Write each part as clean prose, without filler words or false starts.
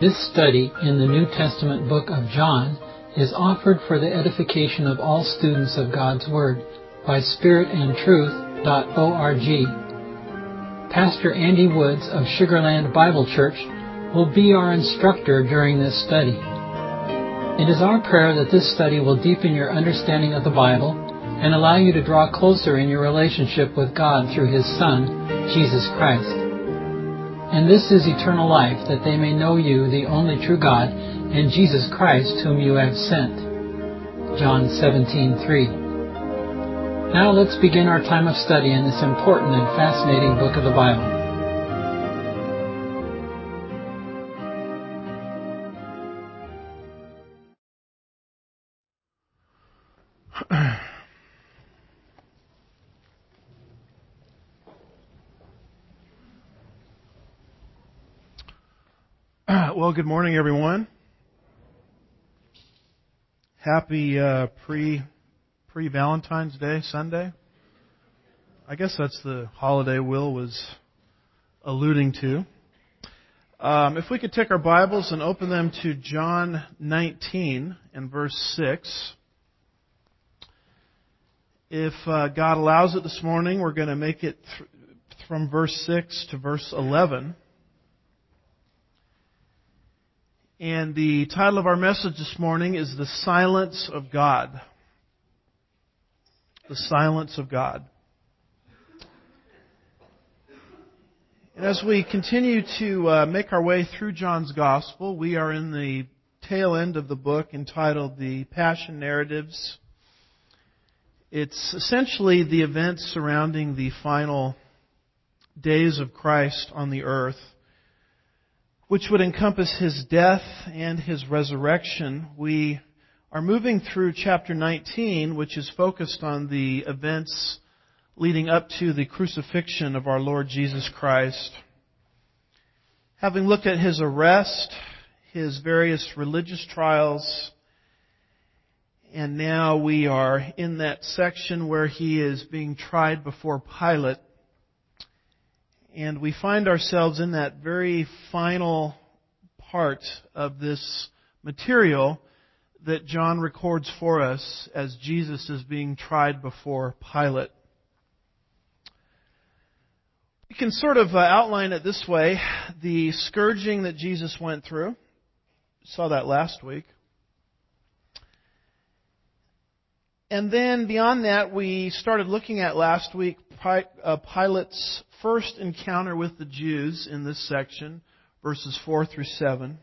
This study in the New Testament book of John is offered for the edification of all students of God's Word by spiritandtruth.org. Pastor Andy Woods of Sugarland Bible Church will be our instructor during this study. It is our prayer that this study will deepen your understanding of the Bible and allow you to draw closer in your relationship with God through His Son, Jesus Christ. And this is eternal life, that they may know you, the only true God, and Jesus Christ, whom you have sent. John 17:3. Now let's begin our time of study in this important and fascinating book of the Bible. Well, good morning, everyone. Happy pre-Valentine's Day Sunday. I guess that's the holiday Will was alluding to. If we could take our Bibles and open them to John 19 and verse 6. If God allows it this morning, we're going to make it from verse 6 to verse 11. And the title of our message this morning is The Silence of God. The Silence of God. And as we continue to make our way through John's Gospel, we are in the tail end of the book entitled The Passion Narratives. It's essentially the events surrounding the final days of Christ on the earth, which would encompass His death and His resurrection. We are moving through chapter 19, which is focused on the events leading up to the crucifixion of our Lord Jesus Christ. Having looked at His arrest, His various religious trials, and now we are in that section where He is being tried before Pilate. And we find ourselves in that very final part of this material that John records for us as Jesus is being tried before Pilate. We can sort of outline it this way. The scourging that Jesus went through. We saw that last week. And then beyond that, we started looking at last week Pilate's first encounter with the Jews in this section, verses 4 through 7.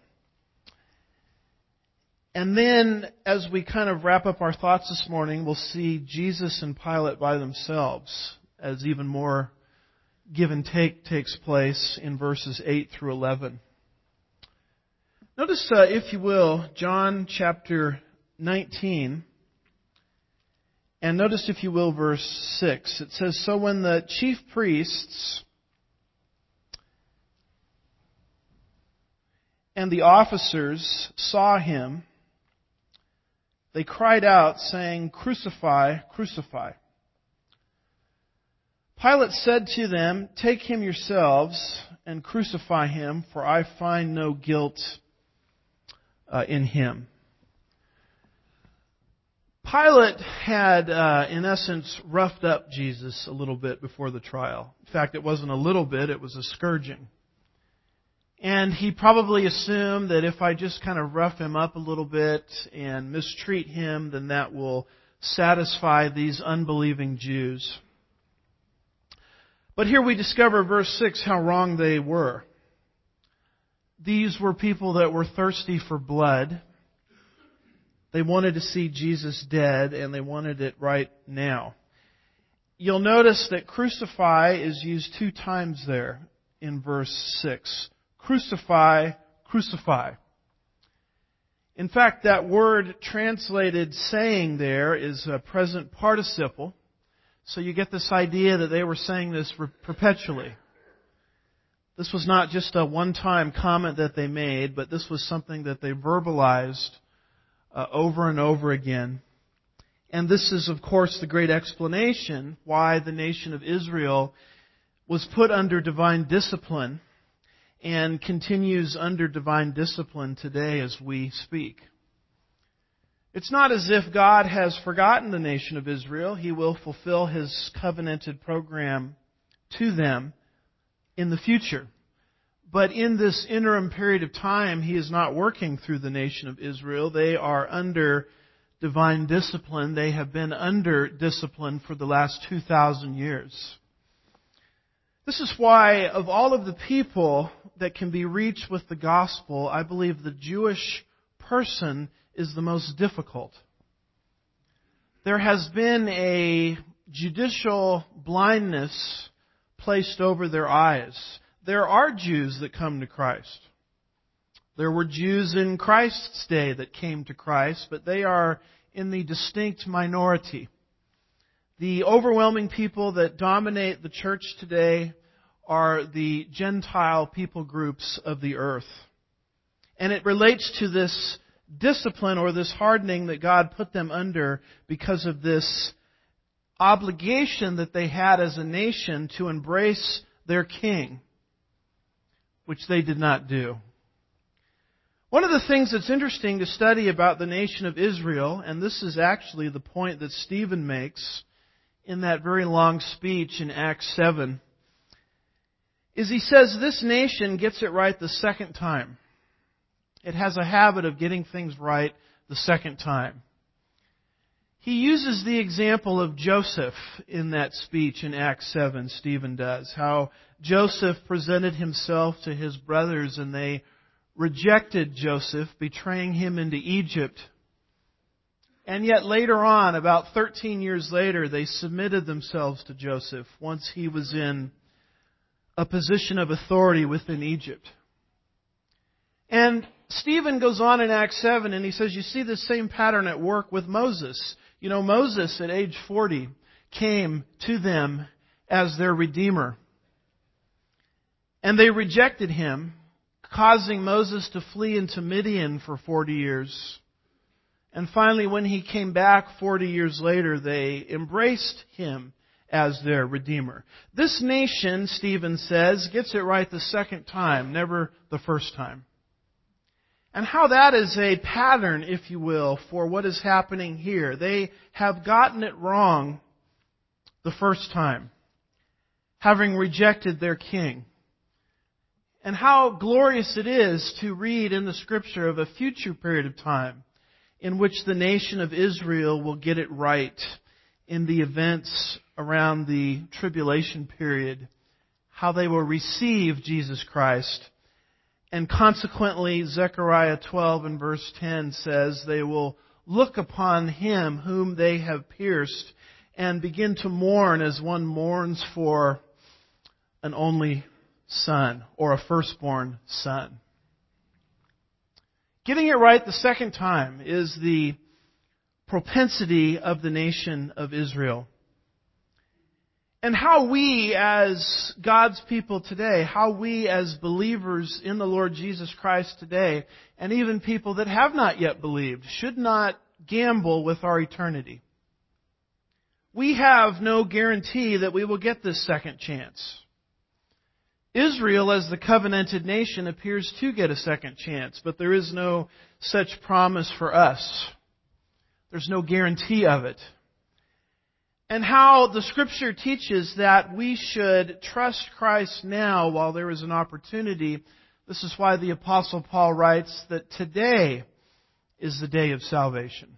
And then, as we kind of wrap up our thoughts this morning, we'll see Jesus and Pilate by themselves, as even more give and take takes place in verses 8 through 11. Notice, if you will, John chapter 19. And notice, if you will, verse 6. It says, "So when the chief priests and the officers saw Him, they cried out, saying, 'Crucify, crucify.' Pilate said to them, 'Take Him yourselves and crucify Him, for I find no guilt in Him.'" Pilate had, in essence, roughed up Jesus a little bit before the trial. In fact, it wasn't a little bit, it was a scourging. And he probably assumed that if I just kind of rough Him up a little bit and mistreat Him, then that will satisfy these unbelieving Jews. But here we discover, verse 6, how wrong they were. These were people that were thirsty for blood. They wanted to see Jesus dead, and they wanted it right now. You'll notice that crucify is used 2 times there in verse 6. Crucify, crucify. In fact, that word translated saying there is a present participle. So you get this idea that they were saying this perpetually. This was not just a one-time comment that they made, but this was something that they verbalized over and over again. And this is, of course, the great explanation why the nation of Israel was put under divine discipline and continues under divine discipline today as we speak. It's not as if God has forgotten the nation of Israel. He will fulfill His covenanted program to them in the future. But in this interim period of time, He is not working through the nation of Israel. They are under divine discipline. They have been under discipline for the last 2,000 years. This is why, of all of the people that can be reached with the gospel, I believe the Jewish person is the most difficult. There has been a judicial blindness placed over their eyes. There are Jews that come to Christ. There were Jews in Christ's day that came to Christ, but they are in the distinct minority. The overwhelming people that dominate the church today are the Gentile people groups of the earth. And it relates to this discipline or this hardening that God put them under because of this obligation that they had as a nation to embrace their king, which they did not do. One of the things that's interesting to study about the nation of Israel, and this is actually the point that Stephen makes in that very long speech in Acts 7, is he says this nation gets it right the second time. It has a habit of getting things right the second time. He uses the example of Joseph in that speech in Acts 7, Stephen does. How Joseph presented himself to his brothers and they rejected Joseph, betraying him into Egypt. And yet later on, about 13 years later, they submitted themselves to Joseph once he was in a position of authority within Egypt. And Stephen goes on in Acts 7 and he says, you see this same pattern at work with Moses. You know, Moses at age 40 came to them as their Redeemer. And they rejected him, causing Moses to flee into Midian for 40 years. And finally, when he came back 40 years later, they embraced him as their Redeemer. This nation, Stephen says, gets it right the second time, never the first time. And how that is a pattern, if you will, for what is happening here. They have gotten it wrong the first time, having rejected their king. And how glorious it is to read in the Scripture of a future period of time in which the nation of Israel will get it right in the events around the tribulation period, how they will receive Jesus Christ. And consequently, Zechariah 12 and verse 10 says, they will look upon Him whom they have pierced and begin to mourn as one mourns for an only son or a firstborn son. Getting it right the second time is the propensity of the nation of Israel. And how we as God's people today, how we as believers in the Lord Jesus Christ today, and even people that have not yet believed, should not gamble with our eternity. We have no guarantee that we will get this second chance. Israel, as the covenanted nation, appears to get a second chance, but there is no such promise for us. There's no guarantee of it. And how the Scripture teaches that we should trust Christ now while there is an opportunity. This is why the Apostle Paul writes that today is the day of salvation.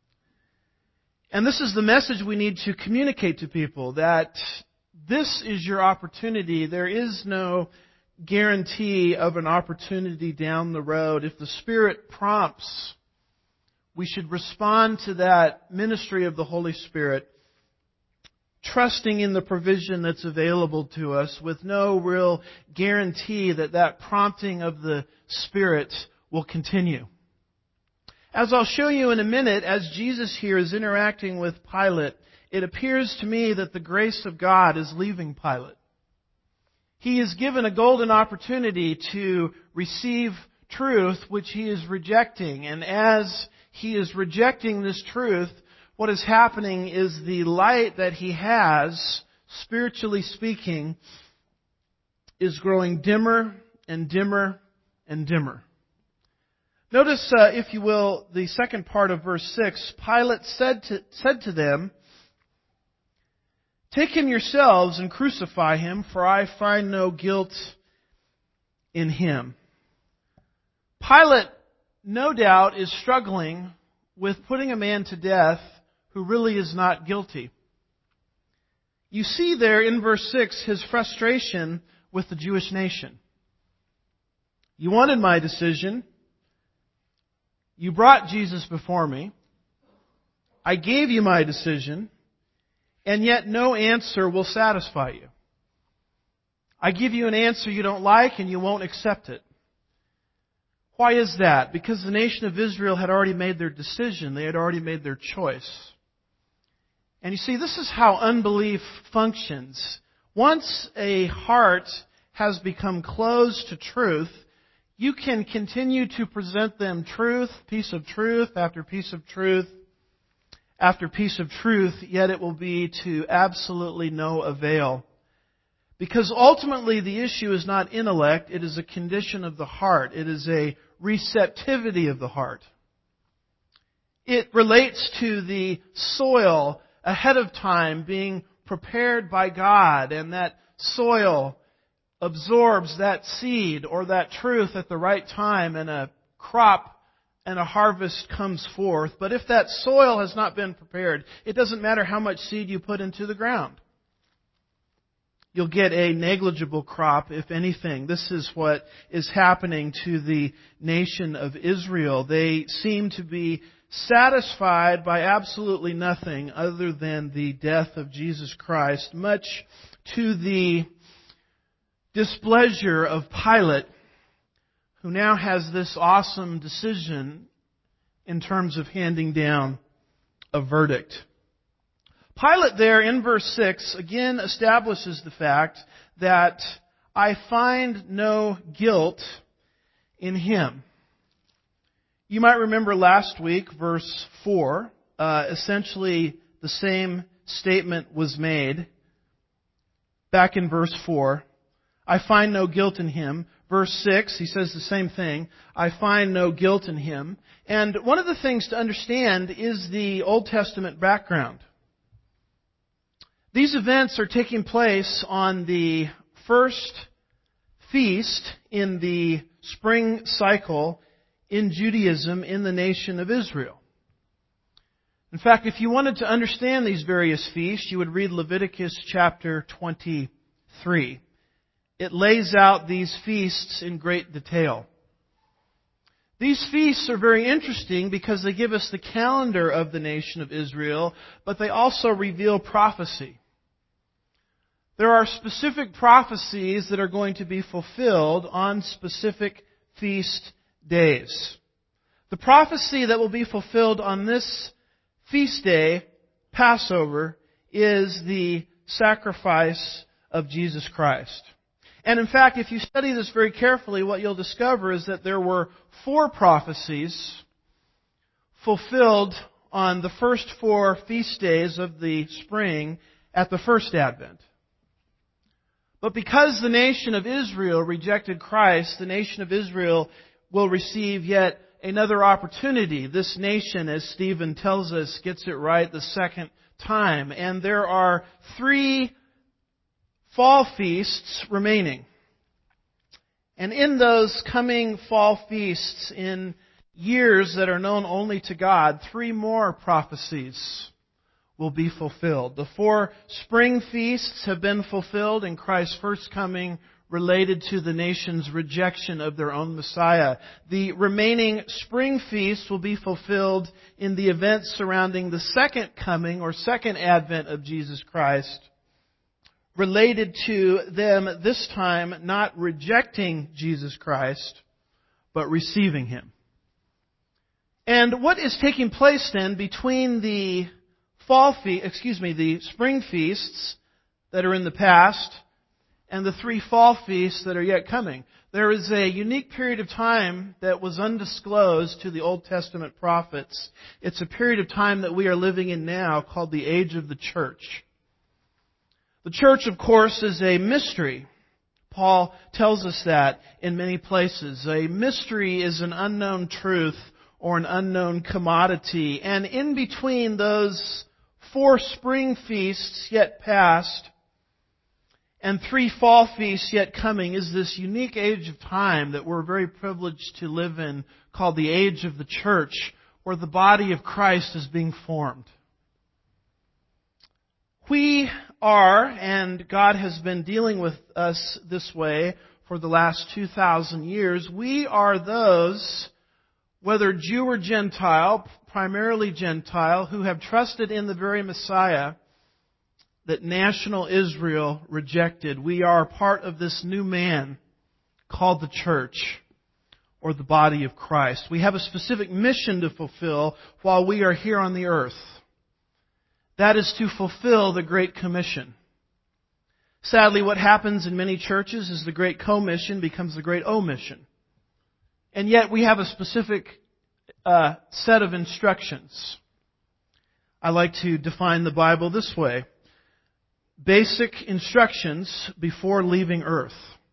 And this is the message we need to communicate to people, that this is your opportunity. There is no guarantee of an opportunity down the road. If the Spirit prompts, we should respond to that ministry of the Holy Spirit, trusting in the provision that's available to us with no real guarantee that that prompting of the Spirit will continue. As I'll show you in a minute, as Jesus here is interacting with Pilate, it appears to me that the grace of God is leaving Pilate. He is given a golden opportunity to receive truth which he is rejecting. And as he is rejecting this truth, what is happening is the light that he has, spiritually speaking, is growing dimmer and dimmer and dimmer. Notice, if you will, the second part of verse 6. Pilate said to them, "Take him yourselves and crucify him, for I find no guilt in him." Pilate, no doubt, is struggling with putting a man to death who really is not guilty. You see there in verse 6 his frustration with the Jewish nation. You wanted my decision. You brought Jesus before me. I gave you my decision, and yet no answer will satisfy you. I give you an answer you don't like, and you won't accept it. Why is that? Because the nation of Israel had already made their decision. They had already made their choice. And you see, this is how unbelief functions. Once a heart has become closed to truth, you can continue to present them truth, piece of truth, after piece of truth, after piece of truth, yet it will be to absolutely no avail. Because ultimately the issue is not intellect, it is a condition of the heart. It is a receptivity of the heart. It relates to the soil ahead of time being prepared by God, and that soil absorbs that seed or that truth at the right time, and a crop and a harvest comes forth. But if that soil has not been prepared, it doesn't matter how much seed you put into the ground. You'll get a negligible crop, if anything. This is what is happening to the nation of Israel. They seem to be satisfied by absolutely nothing other than the death of Jesus Christ, much to the displeasure of Pilate, who now has this awesome decision in terms of handing down a verdict. Pilate there in verse 6 again establishes the fact that I find no guilt in him. You might remember last week, verse 4, essentially the same statement was made. Back in verse 4, I find no guilt in him. Verse 6, he says the same thing. I find no guilt in him. And one of the things to understand is the Old Testament background. These events are taking place on the first feast in the spring cycle in Judaism in the nation of Israel. In fact, if you wanted to understand these various feasts, you would read Leviticus chapter 23. It lays out these feasts in great detail. These feasts are very interesting because they give us the calendar of the nation of Israel, but they also reveal prophecy. There are specific prophecies that are going to be fulfilled on specific feast days. The prophecy that will be fulfilled on this feast day, Passover, is the sacrifice of Jesus Christ. And in fact, if you study this very carefully, what you'll discover is that there were 4 prophecies fulfilled on the first 4 feast days of the spring at the first Advent. But because the nation of Israel rejected Christ, the nation of Israel will receive yet another opportunity. This nation, as Stephen tells us, gets it right the second time. And there are 3 fall feasts remaining. And in those coming fall feasts, in years that are known only to God, 3 more prophecies will be fulfilled. The 4 spring feasts have been fulfilled in Christ's first coming, related to the nation's rejection of their own Messiah. The remaining spring feasts will be fulfilled in the events surrounding the second coming or second advent of Jesus Christ, related to them this time not rejecting Jesus Christ, but receiving Him. And what is taking place then between the the spring feasts that are in the past and the 3 fall feasts that are yet coming? There is a unique period of time that was undisclosed to the Old Testament prophets. It's a period of time that we are living in now called the age of the church. The church, of course, is a mystery. Paul tells us that in many places. A mystery is an unknown truth or an unknown commodity. And in between those 4 spring feasts yet past and 3 fall feasts yet coming is this unique age of time that we're very privileged to live in, called the age of the church, where the body of Christ is being formed. We are, and God has been dealing with us this way for the last 2,000 years, we are those, whether Jew or Gentile, primarily Gentile, who have trusted in the very Messiah that national Israel rejected. We are part of this new man called the church, or the body of Christ. We have a specific mission to fulfill while we are here on the earth. That is to fulfill the Great Commission. Sadly, what happens in many churches is the Great Commission becomes the Great Omission. And yet we have a specific set of instructions. I like to define the Bible this way. Basic instructions before leaving earth.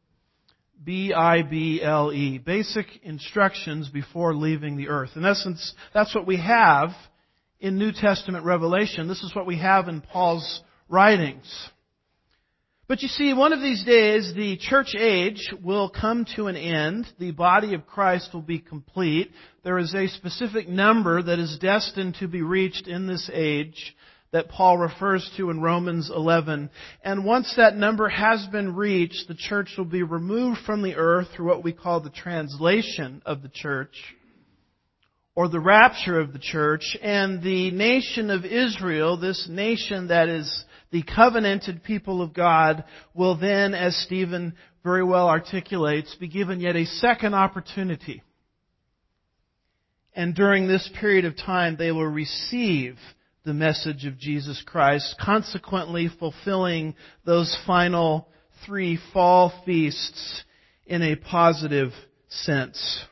B-I-B-L-E. Basic instructions before leaving the earth. In essence, that's what we have in New Testament revelation. This is what we have in Paul's writings. But you see, one of these days, the church age will come to an end. The body of Christ will be complete. There is a specific number that is destined to be reached in this age that Paul refers to in Romans 11. And once that number has been reached, the church will be removed from the earth through what we call the translation of the church, or the rapture of the church, and the nation of Israel, this nation that is the covenanted people of God, will then, as Stephen very well articulates, be given yet a second opportunity. And during this period of time, they will receive the message of Jesus Christ, consequently fulfilling those final 3 fall feasts in a positive sense.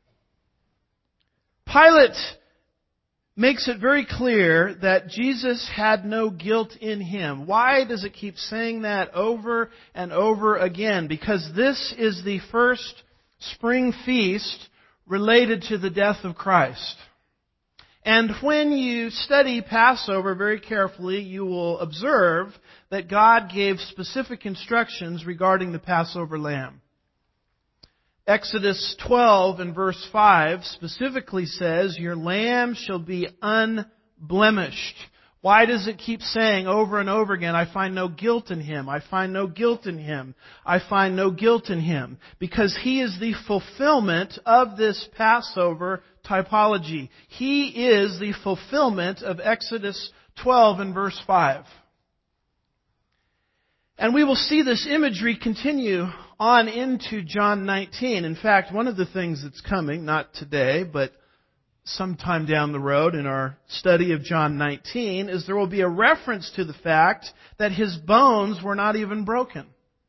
Pilate makes it very clear that Jesus had no guilt in Him. Why does it keep saying that over and over again? Because this is the first spring feast related to the death of Christ. And when you study Passover very carefully, you will observe that God gave specific instructions regarding the Passover lamb. Exodus 12 and verse 5 specifically says, "Your lamb shall be unblemished." Why does it keep saying over and over again, "I find no guilt in Him, I find no guilt in Him, I find no guilt in Him"? Because He is the fulfillment of this Passover typology. He is the fulfillment of Exodus 12 and verse 5. And we will see this imagery continue on into John 19. In fact, one of the things that's coming, not today, but sometime down the road in our study of John 19, is there will be a reference to the fact that His bones were not even broken.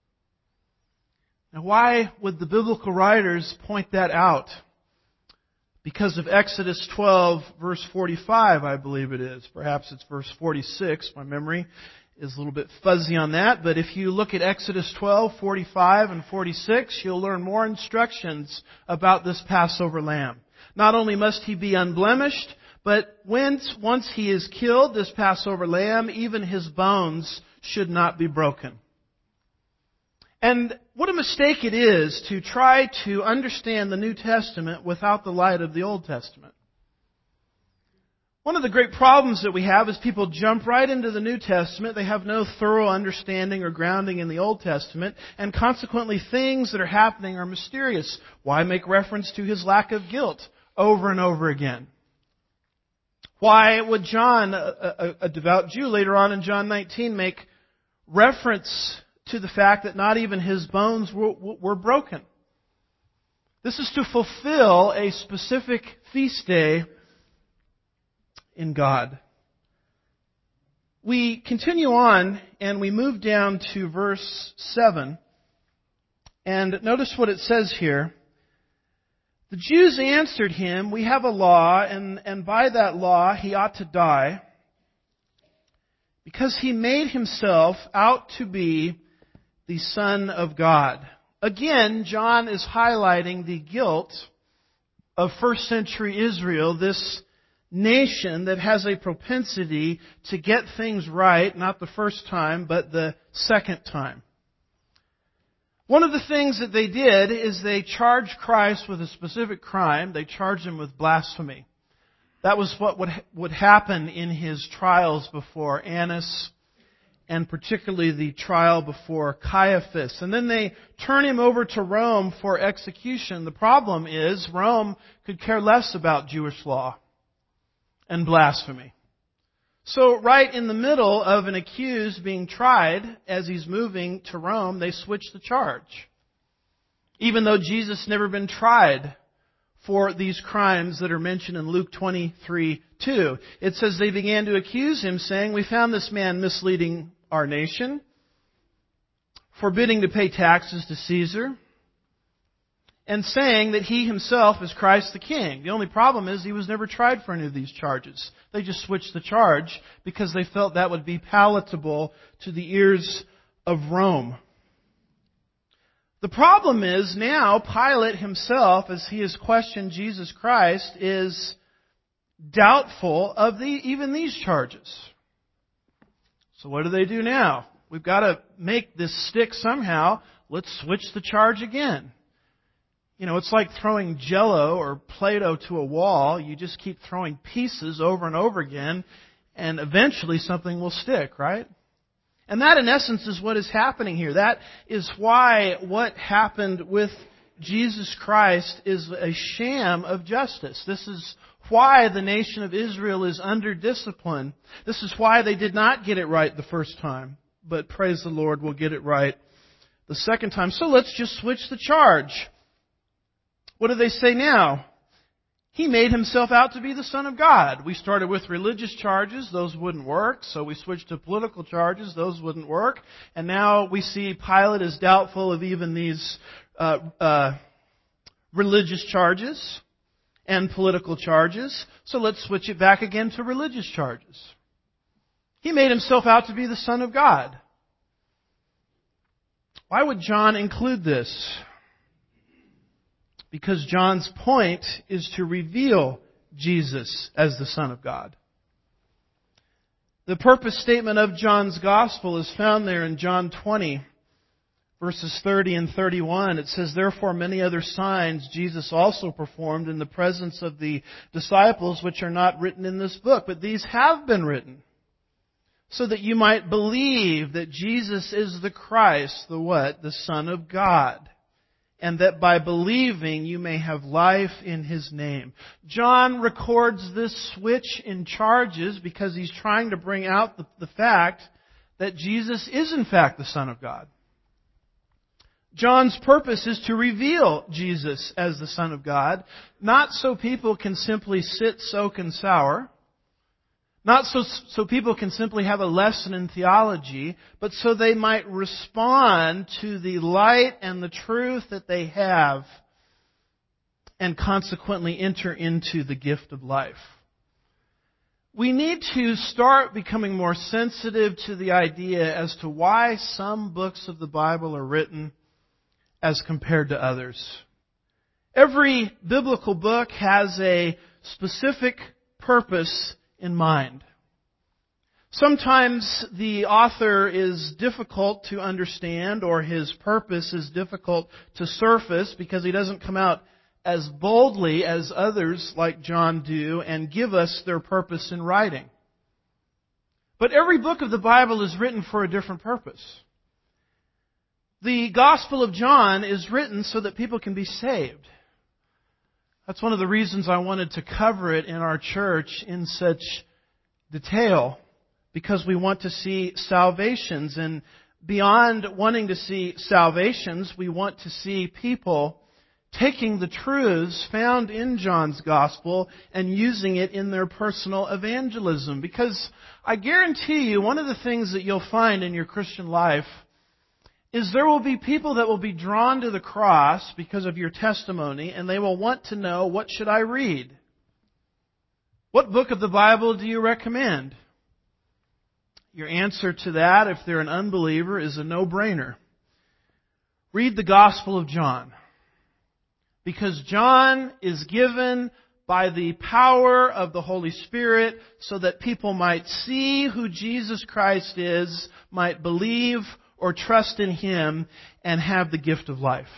Now, why would the biblical writers point that out? Because of Exodus 12, verse 45, I believe it is. Perhaps it's verse 46. My memory is a little bit fuzzy on that. But if you look at Exodus 12, 45, and 46, you'll learn more instructions about this Passover lamb. Not only must he be unblemished, but once he is killed, this Passover lamb, even his bones should not be broken. And what a mistake it is to try to understand the New Testament without the light of the Old Testament. One of the great problems that we have is people jump right into the New Testament. They have no thorough understanding or grounding in the Old Testament, and consequently things that are happening are mysterious. Why make reference to His lack of guilt over and over again? Why would John, a devout Jew, later on in John 19, make reference to the fact that not even his bones were broken? This is to fulfill a specific feast day in God. We continue on and we move down to verse 7. And notice what it says here. The Jews answered him, "We have a law, and by that law He ought to die, because He made Himself out to be the Son of God." Again, John is highlighting the guilt of first century Israel, this nation that has a propensity to get things right, not the first time, but the second time. One of the things that they did is they charged Christ with a specific crime. They charged him with blasphemy. That was what would happen in his trials before Annas, and particularly the trial before Caiaphas. And then they turn him over to Rome for execution. The problem is Rome could care less about Jewish law and blasphemy. So right in the middle of an accused being tried, as he's moving to Rome, they switch the charge. Even though Jesus never been tried for these crimes that are mentioned in Luke 23:2. It says they began to accuse him, saying, "We found this man misleading our nation, forbidding to pay taxes to Caesar, and saying that he himself is Christ the King." The only problem is he was never tried for any of these charges. They just switched the charge because they felt that would be palatable to the ears of Rome. The problem is now Pilate himself, as he has questioned Jesus Christ, is doubtful of even these charges. So what do they do now? We've got to make this stick somehow. Let's switch the charge again. You know, it's like throwing Jell-O or Play-Doh to a wall. You just keep throwing pieces over and over again, and eventually something will stick, right? And that, in essence, is what is happening here. That is why what happened with Jesus Christ is a sham of justice. This is why the nation of Israel is under discipline. This is why they did not get it right the first time. But praise the Lord, we'll get it right the second time. So let's just switch the charge. What do they say now? He made himself out to be the Son of God. We started with religious charges. Those wouldn't work. So we switched to political charges. Those wouldn't work. And now we see Pilate is doubtful of even these religious charges and political charges. So let's switch it back again to religious charges. He made himself out to be the Son of God. Why would John include this? Because John's point is to reveal Jesus as the Son of God. The purpose statement of John's Gospel is found there in John 20, verses 30 and 31. It says, "Therefore many other signs Jesus also performed in the presence of the disciples, which are not written in this book. But these have been written, so that you might believe that Jesus is the Christ," the what? "The Son of God. And that by believing you may have life in His name." John records this switch in charges because he's trying to bring out the fact that Jesus is in fact the Son of God. John's purpose is to reveal Jesus as the Son of God, not so people can simply sit, soak, and sour, not so people can simply have a lesson in theology, but so they might respond to the light and the truth that they have and consequently enter into the gift of life. We need to start becoming more sensitive to the idea as to why some books of the Bible are written as compared to others. Every biblical book has a specific purpose in mind. Sometimes the author is difficult to understand, or his purpose is difficult to surface because he doesn't come out as boldly as others like John do and give us their purpose in writing. But every book of the Bible is written for a different purpose. The Gospel of John is written so that people can be saved. That's one of the reasons I wanted to cover it in our church in such detail, because we want to see salvations. And beyond wanting to see salvations, we want to see people taking the truths found in John's Gospel and using it in their personal evangelism. Because I guarantee you, one of the things that you'll find in your Christian life is there will be people that will be drawn to the cross because of your testimony, and they will want to know, what should I read? What book of the Bible do you recommend? Your answer to that, if they're an unbeliever, is a no-brainer. read the Gospel of John. Because John is given by the power of the Holy Spirit so that people might see who Jesus Christ is, might believe or trust in Him, and have the gift of life.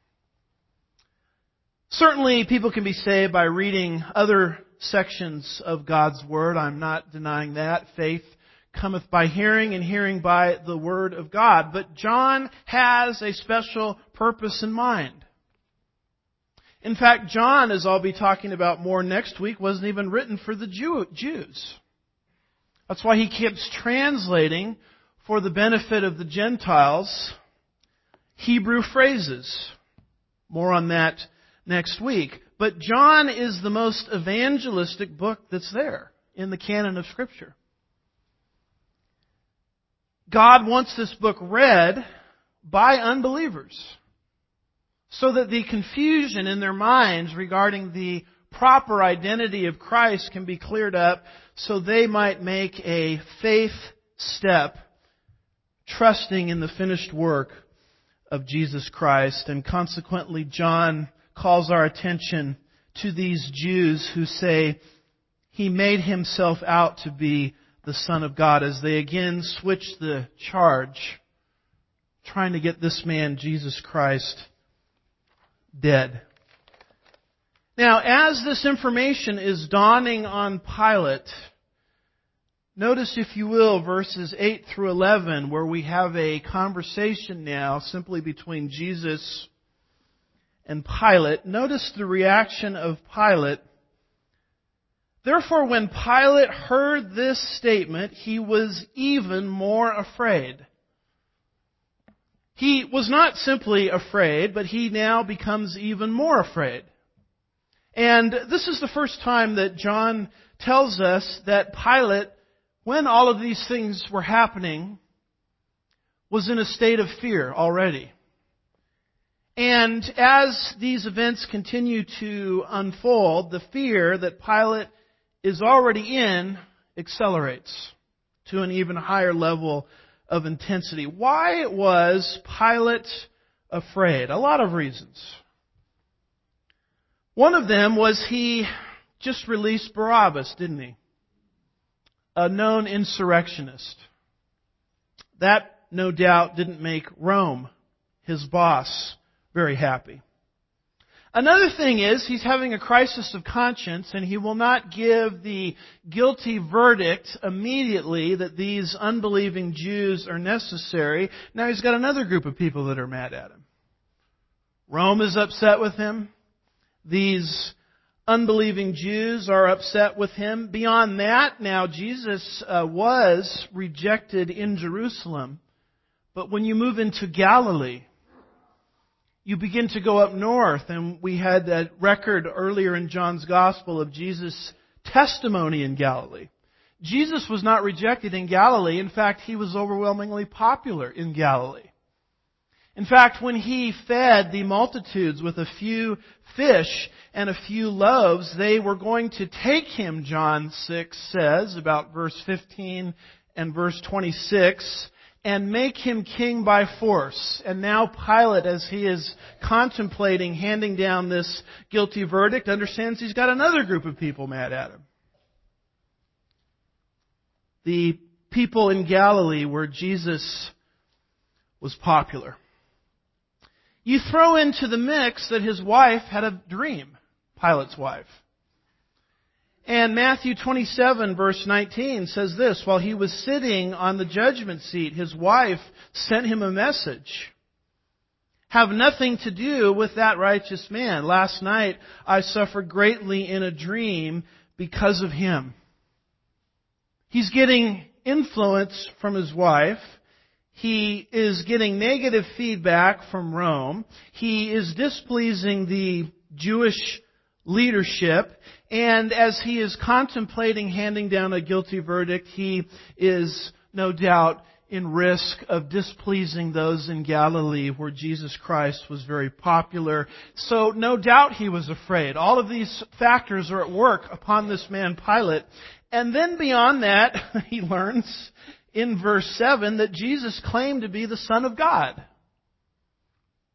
Certainly, people can be saved by reading other sections of God's Word. I'm not denying that. Faith cometh by hearing, and hearing by the Word of God. But John has a special purpose in mind. In fact, John, as I'll be talking about more next week, wasn't even written for the Jews. That's why he keeps translating, for the benefit of the Gentiles, Hebrew phrases. More on that next week. But John is the most evangelistic book that's there in the canon of Scripture. God wants this book read by unbelievers, so that the confusion in their minds regarding the proper identity of Christ can be cleared up, so they might make a faith step, trusting in the finished work of Jesus Christ. And consequently, John calls our attention to these Jews who say He made Himself out to be the Son of God, as they again switch the charge, trying to get this man, Jesus Christ, dead. Now, as this information is dawning on Pilate, notice, if you will, verses 8 through 11, where we have a conversation now simply between Jesus and Pilate. Notice the reaction of Pilate. Therefore, when Pilate heard this statement, he was even more afraid. He was not simply afraid, but he now becomes even more afraid. And this is the first time that John tells us that Pilate, when all of these things were happening, was in a state of fear already. And as these events continue to unfold, the fear that Pilate is already in accelerates to an even higher level of intensity. Why was Pilate afraid? A lot of reasons. One of them was he just released Barabbas, didn't he? A known insurrectionist. That, no doubt, didn't make Rome, his boss, very happy. Another thing is, he's having a crisis of conscience, and he will not give the guilty verdict immediately that these unbelieving Jews are necessary. Now he's got another group of people that are mad at him. Rome is upset with him. These unbelieving Jews are upset with him. Beyond that, now Jesus was rejected in Jerusalem. But when you move into Galilee, you begin to go up north, and we had that record earlier in John's Gospel of Jesus' testimony in Galilee. Jesus was not rejected in Galilee. In fact, He was overwhelmingly popular in Galilee. In fact, when He fed the multitudes with a few fish and a few loaves, they were going to take Him, John 6 says, about verse 15 and verse 26, and make Him king by force. And now Pilate, as he is contemplating handing down this guilty verdict, understands he's got another group of people mad at him. The people in Galilee where Jesus was popular. You throw into the mix that his wife had a dream, Pilate's wife. And Matthew 27 verse 19 says this, while he was sitting on the judgment seat, his wife sent him a message. Have nothing to do with that righteous man. Last night I suffered greatly in a dream because of him. He's getting influence from his wife. He is getting negative feedback from Rome. He is displeasing the Jewish leadership. And as he is contemplating handing down a guilty verdict, he is no doubt in risk of displeasing those in Galilee where Jesus Christ was very popular. So no doubt he was afraid. All of these factors are at work upon this man Pilate. And then beyond that, he learns in verse 7 that Jesus claimed to be the Son of God.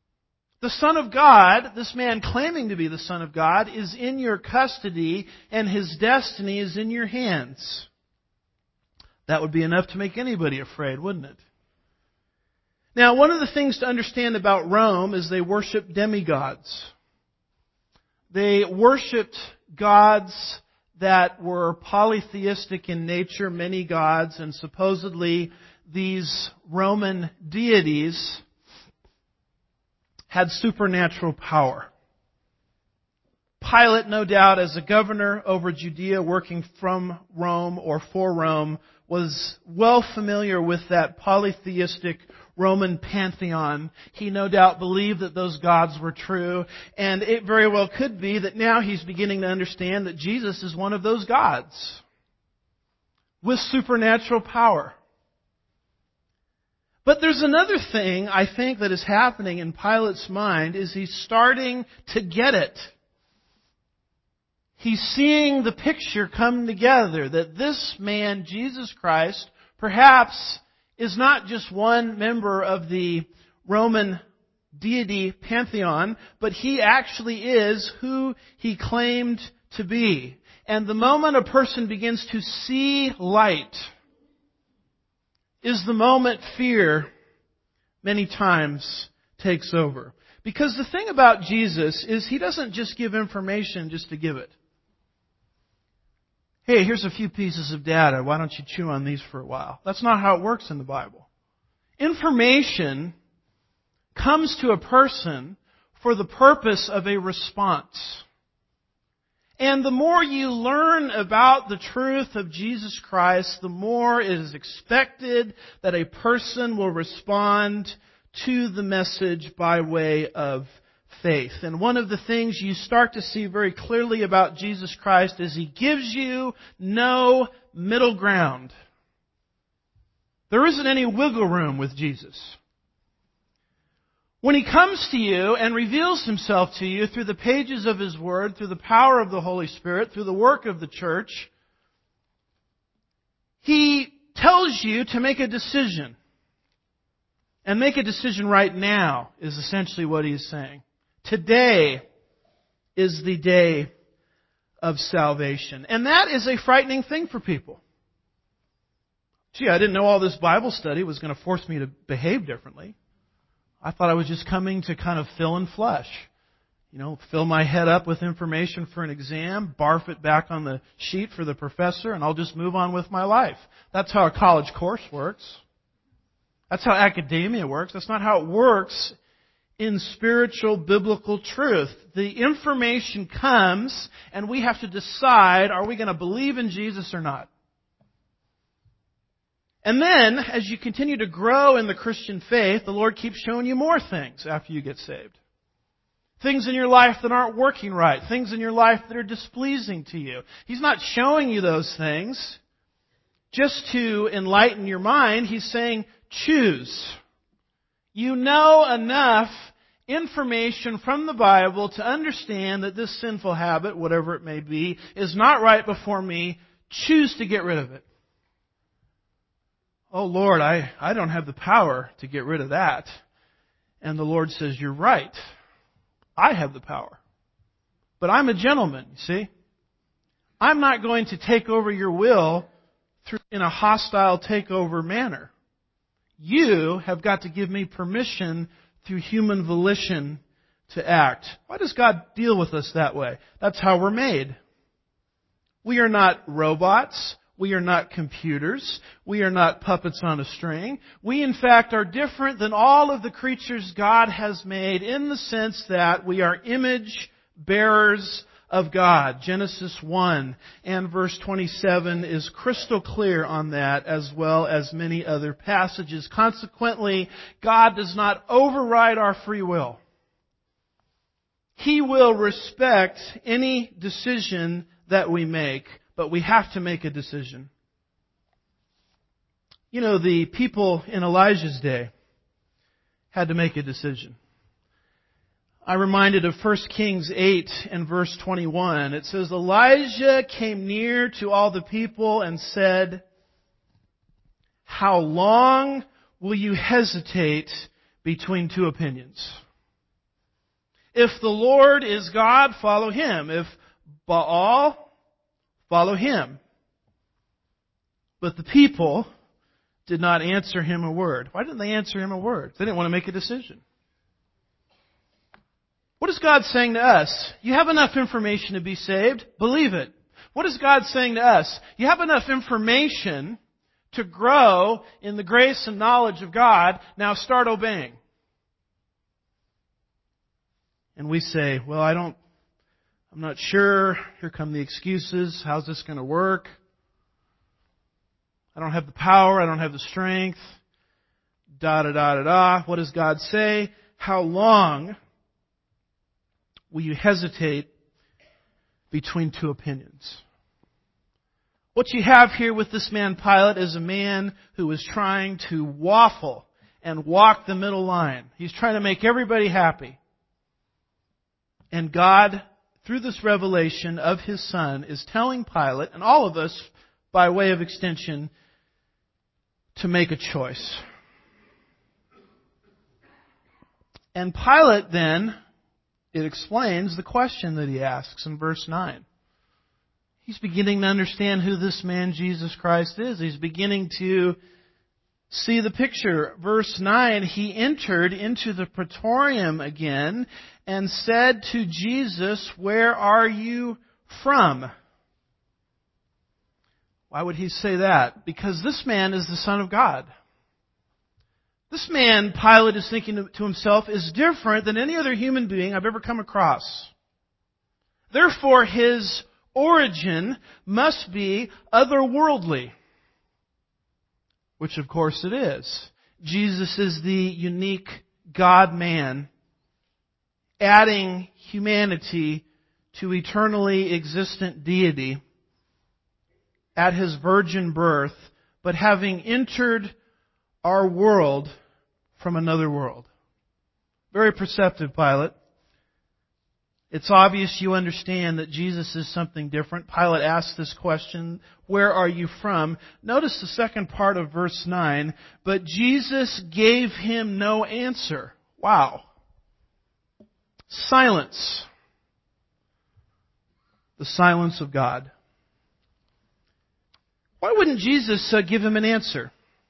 The Son of God, this man claiming to be the Son of God, is in your custody and his destiny is in your hands. That would be enough to make anybody afraid, wouldn't it? Now, one of the things to understand about Rome is they worshiped demigods. They worshipped gods that were polytheistic in nature, many gods, and supposedly these Roman deities had supernatural power. Pilate, no doubt, as a governor over Judea working from Rome or for Rome, was well familiar with that polytheistic Roman pantheon. He no doubt believed that those gods were true, and it very well could be that now he's beginning to understand that Jesus is one of those gods with supernatural power. But there's another thing I think that is happening in Pilate's mind is he's starting to get it. He's seeing the picture come together that this man, Jesus Christ, perhaps is not just one member of the Roman deity pantheon, but he actually is who he claimed to be. And the moment a person begins to see light is the moment fear many times takes over. Because the thing about Jesus is he doesn't just give information just to give it. Hey, here's a few pieces of data. Why don't you chew on these for a while? That's not how it works in the Bible. Information comes to a person for the purpose of a response. And the more you learn about the truth of Jesus Christ, the more it is expected that a person will respond to the message by way of faith. And one of the things you start to see very clearly about Jesus Christ is He gives you no middle ground. There isn't any wiggle room with Jesus. When He comes to you and reveals Himself to you through the pages of His Word, through the power of the Holy Spirit, through the work of the church, He tells you to make a decision. And make a decision right now is essentially what He is saying. Today is the day of salvation. And that is a frightening thing for people. Gee, I didn't know all this Bible study was going to force me to behave differently. I thought I was just coming to kind of fill in flesh. You know, fill my head up with information for an exam, barf it back on the sheet for the professor, and I'll just move on with my life. That's how a college course works. That's how academia works. That's not how it works in spiritual biblical truth. The information comes, and we have to decide, are we going to believe in Jesus or not? And then, as you continue to grow in the Christian faith, the Lord keeps showing you more things after you get saved. Things in your life that aren't working right. Things in your life that are displeasing to you. He's not showing you those things just to enlighten your mind. He's saying, choose. You know enough information from the Bible to understand that this sinful habit, whatever it may be, is not right before me. Choose to get rid of it. Oh Lord, I don't have the power to get rid of that. And the Lord says, you're right. I have the power. But I'm a gentleman, you see. I'm not going to take over your will in a hostile takeover manner. You have got to give me permission through human volition to act. Why does God deal with us that way? That's how we're made. We are not robots. We are not computers. We are not puppets on a string. We, in fact, are different than all of the creatures God has made in the sense that we are image bearers of God. Genesis 1 and verse 27 is crystal clear on that, as well as many other passages. Consequently, God does not override our free will. He will respect any decision that we make, but we have to make a decision. You know, the people in Elijah's day had to make a decision. I'm reminded of 1 Kings 8 and verse 21. It says, Elijah came near to all the people and said, how long will you hesitate between two opinions? If the Lord is God, follow Him. If Baal, follow him. But the people did not answer him a word. Why didn't they answer him a word? They didn't want to make a decision. What is God saying to us? You have enough information to be saved. Believe it. What is God saying to us? You have enough information to grow in the grace and knowledge of God. Now start obeying. And we say, well, I'm not sure. Here come the excuses. How's this going to work? I don't have the power. I don't have the strength. What does God say? How long will you hesitate between two opinions? What you have here with this man Pilate is a man who is trying to waffle and walk the middle line. He's trying to make everybody happy. And God, through this revelation of His Son, is telling Pilate, and all of us, by way of extension, to make a choice. And Pilate then, it explains the question that he asks in verse 9. He's beginning to understand who this man Jesus Christ is. He's beginning to see the picture. Verse 9, he entered into the praetorium again and said to Jesus, "Where are you from?" Why would he say that? Because this man is the Son of God. This man, Pilate is thinking to himself, is different than any other human being I've ever come across. Therefore, his origin must be otherworldly. Which, of course, it is. Jesus is the unique God-man, adding humanity to eternally existent deity at His virgin birth, but having entered our world from another world. Very perceptive, Pilate. It's obvious you understand that Jesus is something different. Pilate asks this question, "Where are you from?" Notice the second part of verse 9. But Jesus gave him no answer. Wow. Silence. The silence of God. Why wouldn't Jesus give him an answer?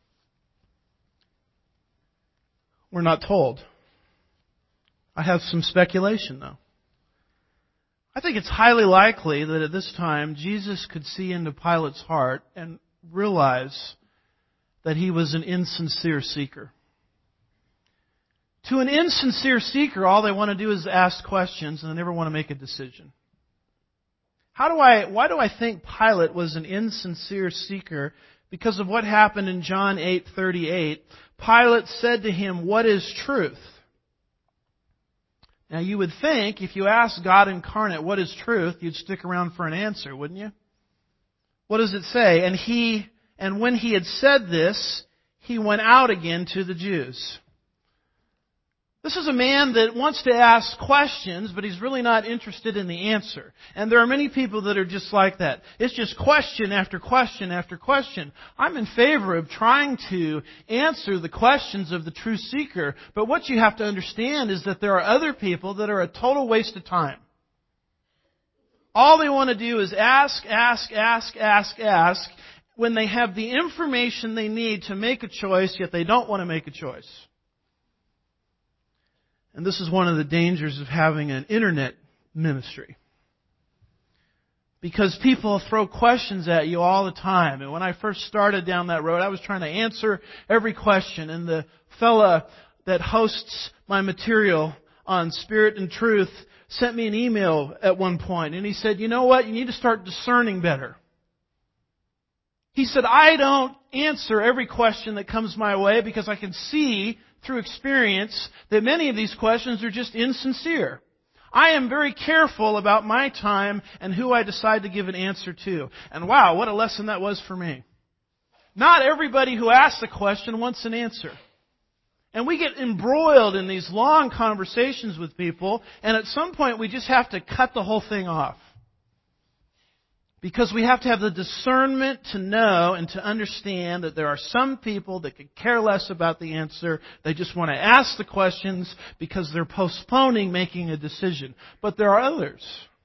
We're not told. I have some speculation, though. I think it's highly likely that at this time Jesus could see into Pilate's heart and realize that he was an insincere seeker. To an insincere seeker, all they want to do is ask questions and they never want to make a decision. Why do I think Pilate was an insincere seeker? Because of what happened in John 8:38. Pilate said to him, "What is truth?" Now you would think if you asked God incarnate what is truth, you'd stick around for an answer, wouldn't you? What does it say? And when he had said this, he went out again to the Jews. This is a man that wants to ask questions, but he's really not interested in the answer. And there are many people that are just like that. It's just question after question after question. I'm in favor of trying to answer the questions of the true seeker, but what you have to understand is that there are other people that are a total waste of time. All they want to do is ask when they have the information they need to make a choice, yet they don't want to make a choice. And this is one of the dangers of having an internet ministry. Because people throw questions at you all the time. And when I first started down that road, I was trying to answer every question. And the fella that hosts my material on Spirit and Truth sent me an email at one point. And he said, "You know what? You need to start discerning better." He said, "I don't answer every question that comes my way because I can see through experience that many of these questions are just insincere. I am very careful about my time and who I decide to give an answer to." And wow, what a lesson that was for me. Not everybody who asks a question wants an answer. And we get embroiled in these long conversations with people, and at some point we just have to cut the whole thing off. Because we have to have the discernment to know and to understand that there are some people that could care less about the answer. They just want to ask the questions because they're postponing making a decision. But there are others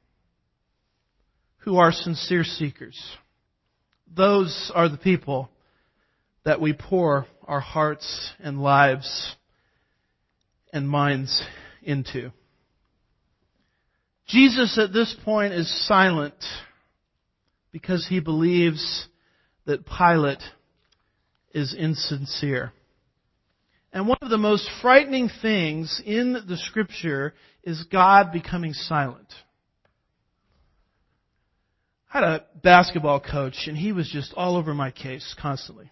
who are sincere seekers. Those are the people that we pour our hearts and lives and minds into. Jesus at this point is silent because he believes that Pilate is insincere. And one of the most frightening things in the Scripture is God becoming silent. I had a basketball coach, and he was just all over my case constantly.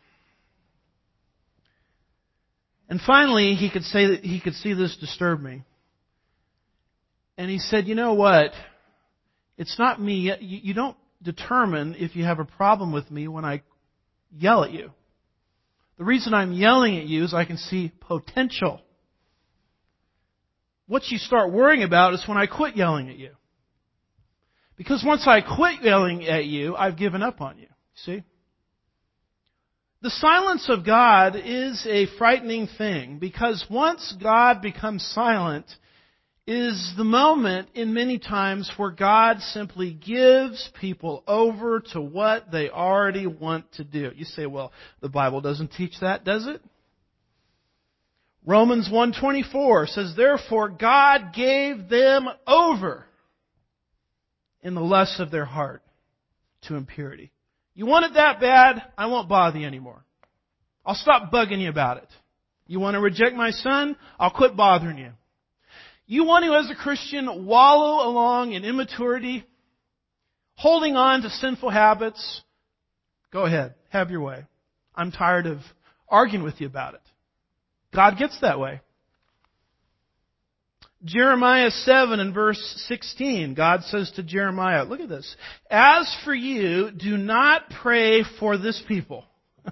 And finally, he could see this disturb me. And he said, "You know what? It's not me. You don't determine if you have a problem with me when I yell at you. The reason I'm yelling at you is I can see potential. What you start worrying about is when I quit yelling at you. Because once I quit yelling at you, I've given up on you." See? The silence of God is a frightening thing, because once God becomes silent is the moment in many times where God simply gives people over to what they already want to do. You say, well, the Bible doesn't teach that, does it? Romans 1:24 says, "Therefore God gave them over in the lusts of their heart to impurity." You want it that bad? I won't bother you anymore. I'll stop bugging you about it. You want to reject my Son? I'll quit bothering you. You want to, as a Christian, wallow along in immaturity, holding on to sinful habits? Go ahead. Have your way. I'm tired of arguing with you about it. God gets that way. Jeremiah 7 and verse 16, God says to Jeremiah, look at this. "As for you, do not pray for this people.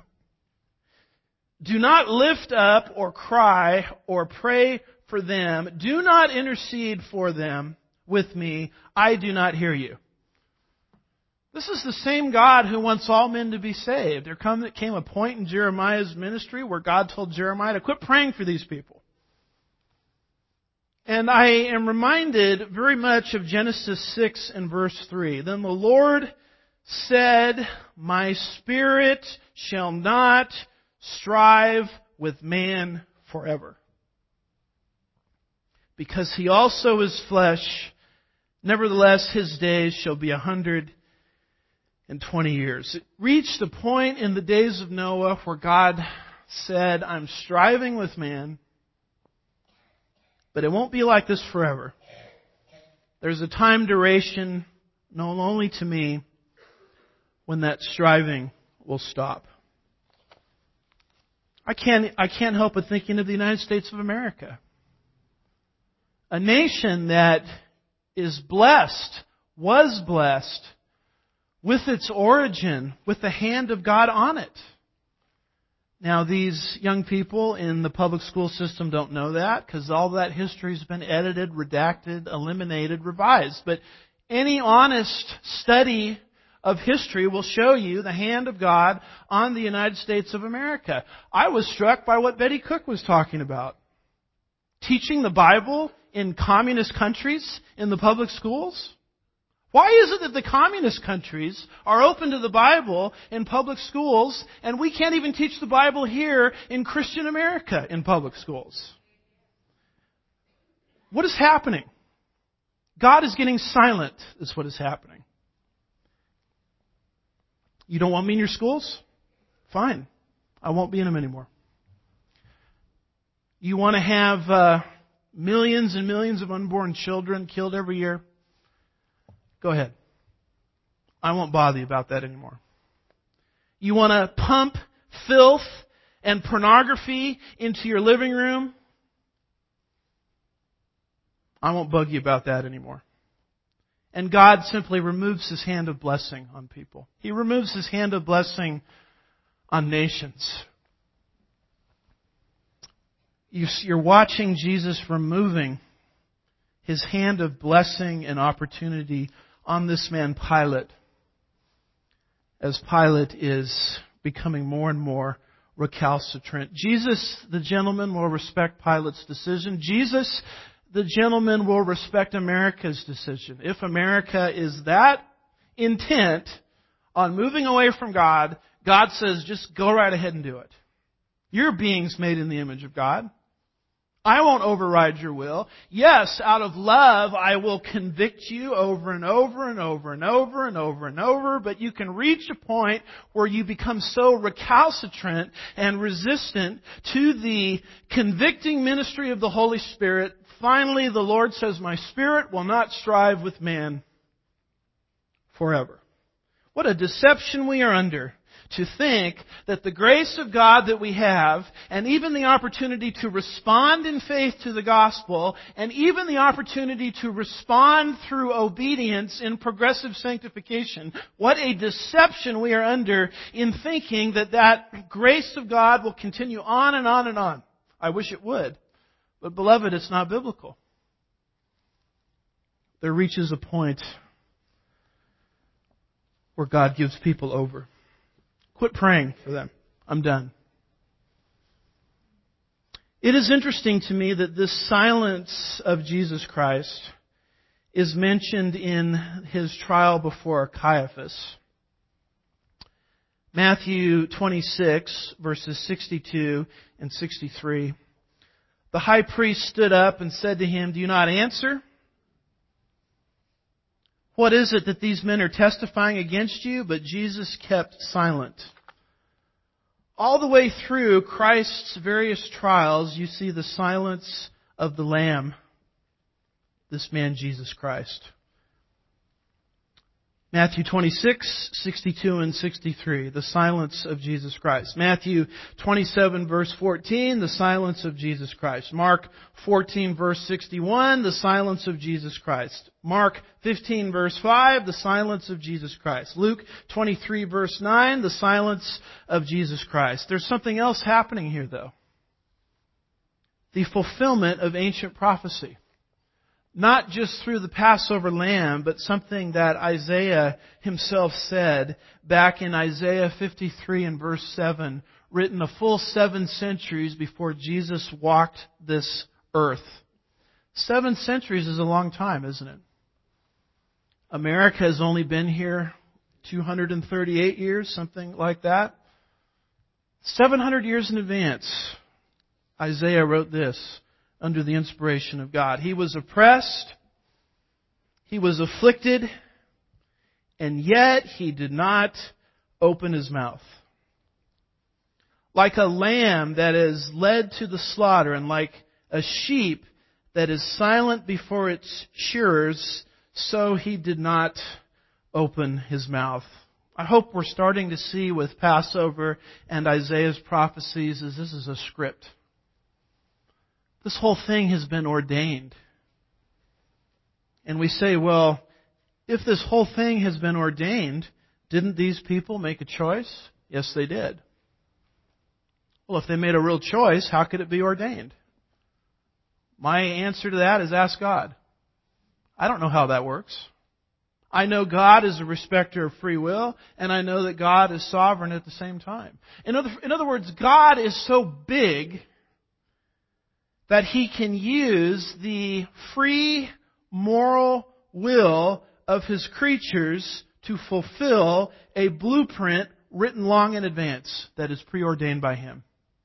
Do not lift up or cry or pray for them. Do not intercede for them with me. I do not hear you." This is the same God who wants all men to be saved. There came a point in Jeremiah's ministry where God told Jeremiah to quit praying for these people. And I am reminded very much of Genesis 6 and verse 3. "Then the Lord said, My spirit shall not strive with man forever, because he also is flesh. Nevertheless, his days shall be 120 years." It reached a point in the days of Noah where God said, "I'm striving with man, but it won't be like this forever. There's a time duration known only to me when that striving will stop." I can't help but thinking of the United States of America. A nation that is blessed, was blessed, with its origin, with the hand of God on it. Now, these young people in the public school system don't know that, because all that history has been edited, redacted, eliminated, revised. But any honest study of history will show you the hand of God on the United States of America. I was struck by what Betty Cook was talking about. Teaching the Bible in communist countries in the public schools? Why is it that the communist countries are open to the Bible in public schools, and we can't even teach the Bible here in Christian America in public schools? What is happening? God is getting silent, is what is happening. You don't want me in your schools? Fine. I won't be in them anymore. You want to have millions and millions of unborn children killed every year? Go ahead. I won't bother you about that anymore. You want to pump filth and pornography into your living room? I won't bug you about that anymore. And God simply removes His hand of blessing on people. He removes His hand of blessing on nations. You're watching Jesus removing His hand of blessing and opportunity on this man Pilate, as Pilate is becoming more and more recalcitrant. Jesus, the gentleman, will respect Pilate's decision. Jesus, the gentleman, will respect America's decision. If America is that intent on moving away from God, God says, just go right ahead and do it. You're beings made in the image of God. I won't override your will. Yes, out of love, I will convict you over and over and over and over and over and over, but you can reach a point where you become so recalcitrant and resistant to the convicting ministry of the Holy Spirit. Finally, the Lord says, my spirit will not strive with man forever. What a deception we are under to think that the grace of God that we have, and even the opportunity to respond in faith to the gospel, and even the opportunity to respond through obedience in progressive sanctification, what a deception we are under in thinking that that grace of God will continue on and on and on. I wish it would. But beloved, it's not biblical. There reaches a point where God gives people over. Quit praying for them. I'm done. It is interesting to me that this silence of Jesus Christ is mentioned in His trial before Caiaphas. Matthew 26, verses 62 and 63. The high priest stood up and said to him, do you not answer? What is it that these men are testifying against you? But Jesus kept silent. All the way through Christ's various trials, you see the silence of the Lamb, this man Jesus Christ. Matthew 26, 62 and 63, the silence of Jesus Christ. Matthew 27, verse 14, the silence of Jesus Christ. Mark 14, verse 61, the silence of Jesus Christ. Mark 15, verse 5, the silence of Jesus Christ. Luke 23, verse 9, the silence of Jesus Christ. There's something else happening here, though. The fulfillment of ancient prophecy. Not just through the Passover lamb, but something that Isaiah himself said back in Isaiah 53 and verse 7, written a full 7 centuries before Jesus walked this earth. 7 centuries is a long time, isn't it? America has only been here 238 years, something like that. 700 years in advance, Isaiah wrote this under the inspiration of God. He was oppressed, He was afflicted, and yet He did not open His mouth. Like a lamb that is led to the slaughter, and like a sheep that is silent before its shearers, so He did not open His mouth. I hope we're starting to see with Passover and Isaiah's prophecies as this is a script. This whole thing has been ordained. And we say, well, if this whole thing has been ordained, didn't these people make a choice? Yes, they did. Well, if they made a real choice, how could it be ordained? My answer to that is ask God. I don't know how that works. I know God is a respecter of free will, and I know that God is sovereign at the same time. In other words, God is so big that He can use the free moral will of His creatures to fulfill a blueprint written long in advance that is preordained by Him.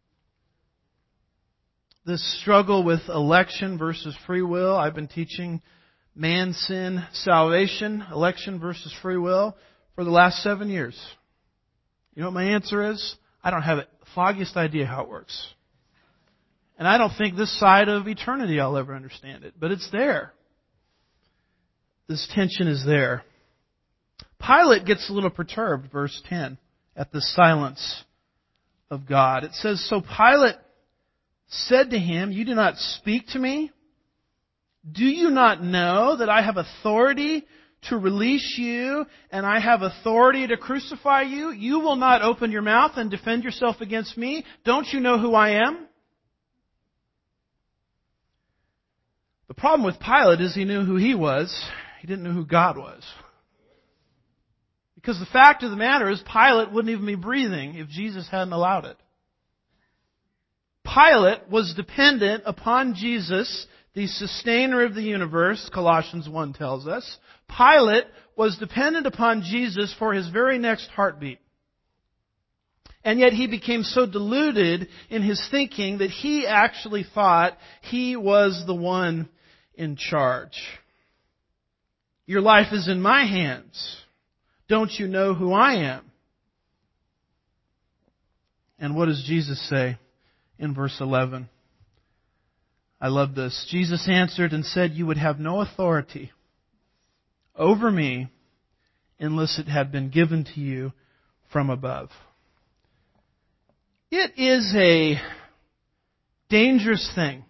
This struggle with election versus free will, I've been teaching man, sin, salvation, election versus free will for the last 7 years. You know what my answer is? I don't have the foggiest idea how it works. And I don't think this side of eternity I'll ever understand it. But it's there. This tension is there. Pilate gets a little perturbed, verse 10, at the silence of God. It says, so Pilate said to him, you do not speak to me? Do you not know that I have authority to release you and I have authority to crucify you? You will not open your mouth and defend yourself against me. Don't you know who I am? The problem with Pilate is he knew who he was. He didn't know who God was. Because the fact of the matter is, Pilate wouldn't even be breathing if Jesus hadn't allowed it. Pilate was dependent upon Jesus, the sustainer of the universe, Colossians 1 tells us. Pilate was dependent upon Jesus for his very next heartbeat. And yet he became so deluded in his thinking that he actually thought he was the one in charge. Your life is in my hands. Don't you know who I am? And what does Jesus say in verse 11? I love this. Jesus answered and said, "You would have no authority over me unless it had been given to you from above." It is a dangerous thing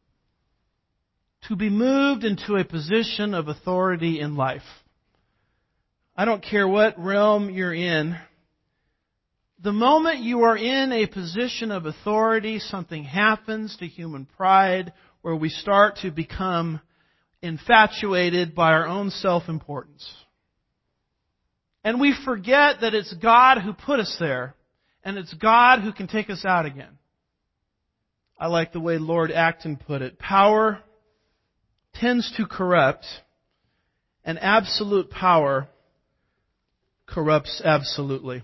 to be moved into a position of authority in life. I don't care what realm you're in. The moment you are in a position of authority, something happens to human pride where we start to become infatuated by our own self-importance. And we forget that it's God who put us there, and it's God who can take us out again. I like the way Lord Acton put it. Power tends to corrupt, and absolute power corrupts absolutely.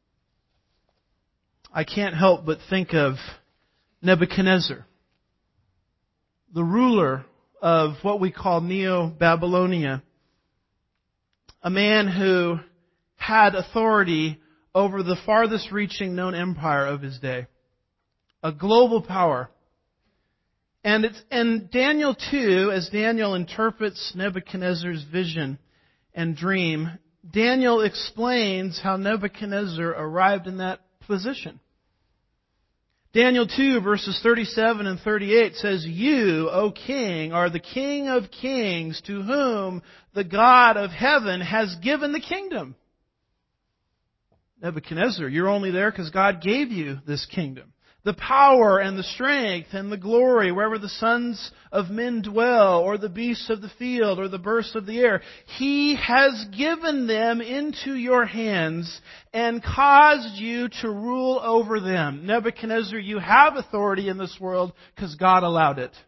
I can't help but think of Nebuchadnezzar, the ruler of what we call Neo-Babylonia, a man who had authority over the farthest reaching known empire of his day, a global power. And it's in Daniel 2, as Daniel interprets Nebuchadnezzar's vision and dream, Daniel explains how Nebuchadnezzar arrived in that position. Daniel 2 verses 37 and 38 says, "You, O king, are the King of kings, to whom the God of heaven has given the kingdom." Nebuchadnezzar, you're only there because God gave you this kingdom. The power and the strength and the glory wherever the sons of men dwell, or the beasts of the field, or the birds of the air. He has given them into your hands and caused you to rule over them. Nebuchadnezzar, you have authority in this world because God allowed it.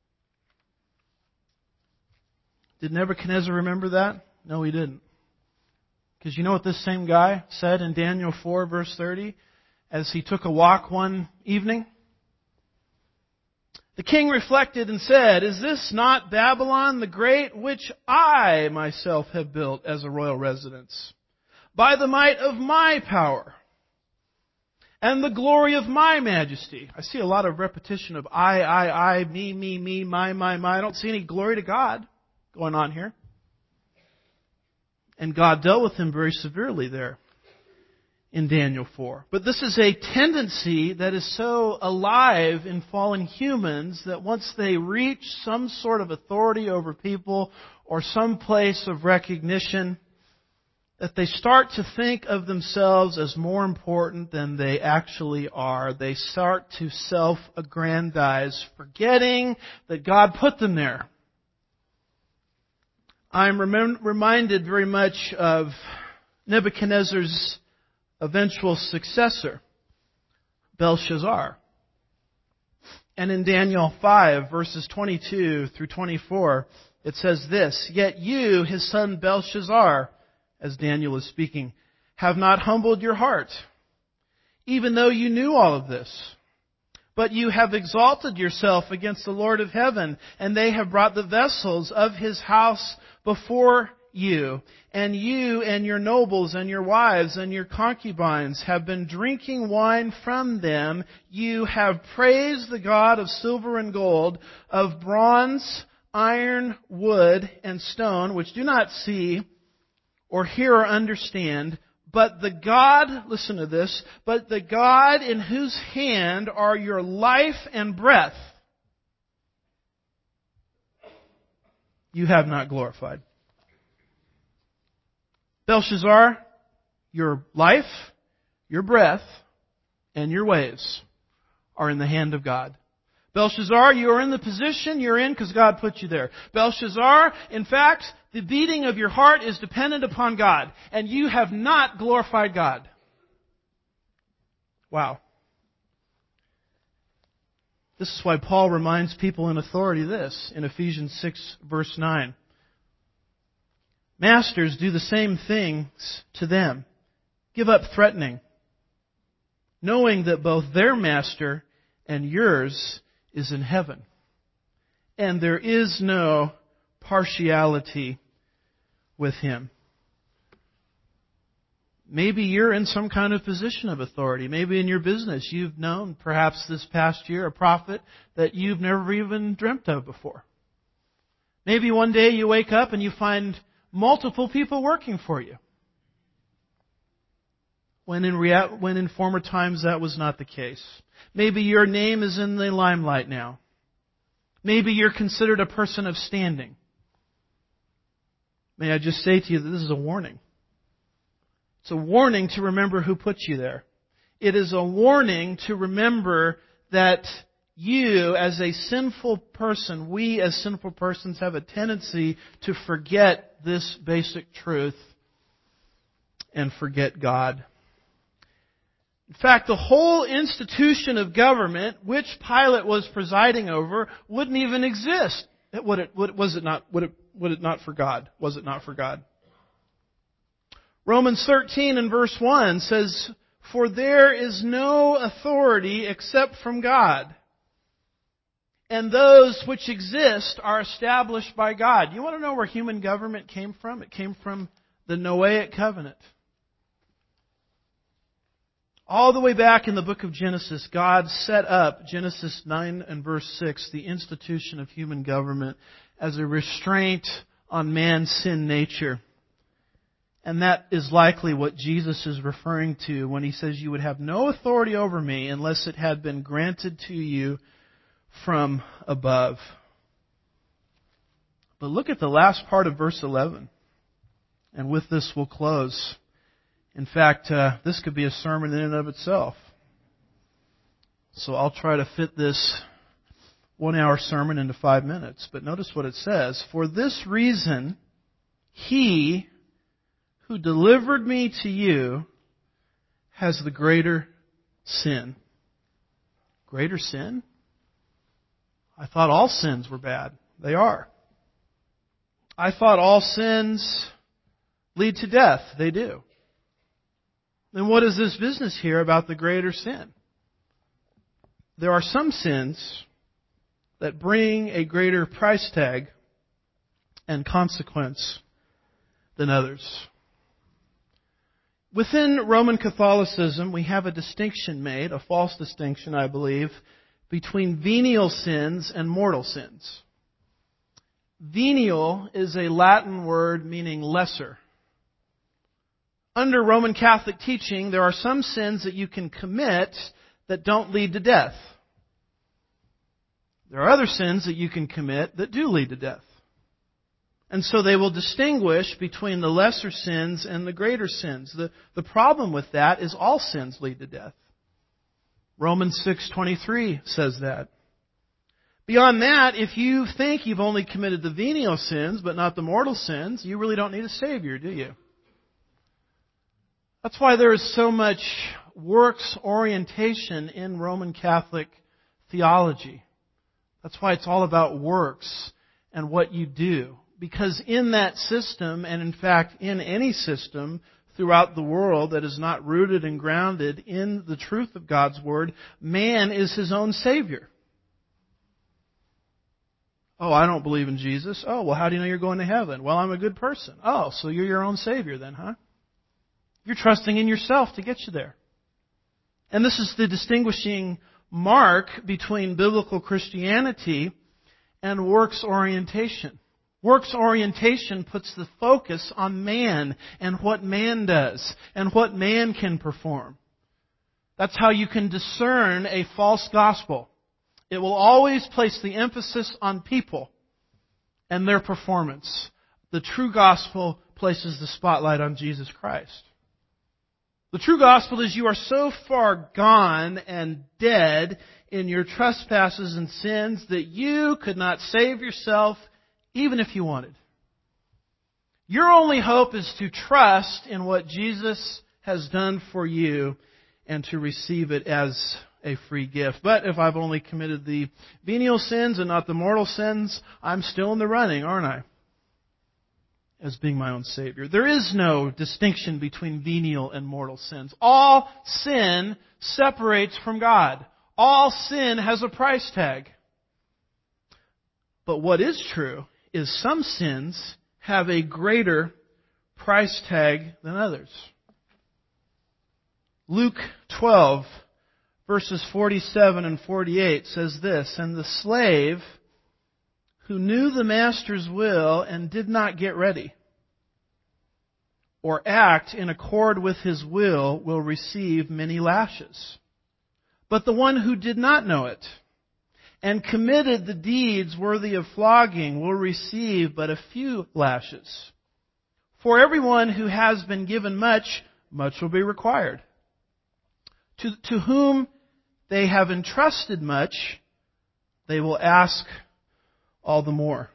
Did Nebuchadnezzar remember that? No, he didn't. Because you know what this same guy said in Daniel 4 verse 30? As he took a walk one evening? The king reflected and said, "Is this not Babylon the Great, which I myself have built as a royal residence, by the might of my power and the glory of my majesty?" I see a lot of repetition of I, me, my. I don't see any glory to God going on here. And God dealt with him very severely there in Daniel 4. But this is a tendency that is so alive in fallen humans that once they reach some sort of authority over people or some place of recognition, that they start to think of themselves as more important than they actually are. They start to self-aggrandize, forgetting that God put them there. I'm reminded very much of Nebuchadnezzar's eventual successor, Belshazzar. And in Daniel 5, verses 22 through 24, it says this, "Yet you, his son Belshazzar," as Daniel is speaking, "have not humbled your heart, even though you knew all of this. But you have exalted yourself against the Lord of heaven, and they have brought the vessels of his house before you. And you and your nobles and your wives and your concubines have been drinking wine from them. You have praised the God of silver and gold, of bronze, iron, wood, and stone, which do not see or hear or understand. But the God," listen to this, "but the God in whose hand are your life and breath, you have not glorified." Belshazzar, your life, your breath, and your ways are in the hand of God. Belshazzar, you are in the position you're in because God put you there. Belshazzar, in fact, the beating of your heart is dependent upon God, and you have not glorified God. Wow. This is why Paul reminds people in authority this in Ephesians 6, verse 9. Masters, do the same things to them. Give up threatening, knowing that both their master and yours is in heaven, and there is no partiality with Him. Maybe you're in some kind of position of authority. Maybe in your business you've known, perhaps this past year, a prophet that you've never even dreamt of before. Maybe one day you wake up and you find multiple people working for you, when in former times that was not the case. Maybe your name is in the limelight now. Maybe you're considered a person of standing. May I just say to you that this is a warning. It's a warning to remember who put you there. It is a warning to remember that you, as a sinful person, we as sinful persons have a tendency to forget this basic truth and forget God. In fact, the whole institution of government, which Pilate was presiding over, wouldn't even exist. Would it not for God? Was it not for God? Romans 13 and verse 1 says, "For there is no authority except from God, and those which exist are established by God." You want to know where human government came from? It came from the Noahic covenant. All the way back in the book of Genesis, God set up, Genesis 9 and verse 6, the institution of human government as a restraint on man's sin nature. And that is likely what Jesus is referring to when He says, "You would have no authority over me unless it had been granted to you from above." But look at the last part of verse 11. And with this we'll close. In fact, this could be a sermon in and of itself. So I'll try to fit this 1-hour sermon into 5 minutes. But notice what it says. "For this reason, He who delivered me to you has the greater sin." Greater sin? I thought all sins were bad. They are. I thought all sins lead to death. They do. Then what is this business here about the greater sin? There are some sins that bring a greater price tag and consequence than others. Within Roman Catholicism, we have a distinction made, a false distinction, I believe, between venial sins and mortal sins. Venial is a Latin word meaning lesser. Under Roman Catholic teaching, there are some sins that you can commit that don't lead to death. There are other sins that you can commit that do lead to death. And so they will distinguish between the lesser sins and the greater sins. The problem with that is all sins lead to death. Romans 6:23 says that. Beyond that, if you think you've only committed the venial sins but not the mortal sins, you really don't need a Savior, do you? That's why there is so much works orientation in Roman Catholic theology. That's why it's all about works and what you do. Because in that system, and in fact in any system throughout the world that is not rooted and grounded in the truth of God's Word, man is his own Savior. Oh, I don't believe in Jesus. Oh, well, how do you know you're going to heaven? Well, I'm a good person. Oh, so you're your own Savior then, huh? You're trusting in yourself to get you there. And this is the distinguishing mark between biblical Christianity and works orientation. Works orientation puts the focus on man and what man does and what man can perform. That's how you can discern a false gospel. It will always place the emphasis on people and their performance. The true gospel places the spotlight on Jesus Christ. The true gospel is you are so far gone and dead in your trespasses and sins that you could not save yourself even if you wanted. Your only hope is to trust in what Jesus has done for you and to receive it as a free gift. But if I've only committed the venial sins and not the mortal sins, I'm still in the running, aren't I? As being my own Savior. There is no distinction between venial and mortal sins. All sin separates from God. All sin has a price tag. But what is true is some sins have a greater price tag than others. Luke 12, verses 47 and 48 says this, "And the slave who knew the master's will and did not get ready or act in accord with his will receive many lashes. But the one who did not know it and committed the deeds worthy of flogging will receive but a few lashes. For everyone who has been given much, much will be required. To whom they have entrusted much, they will ask all the more."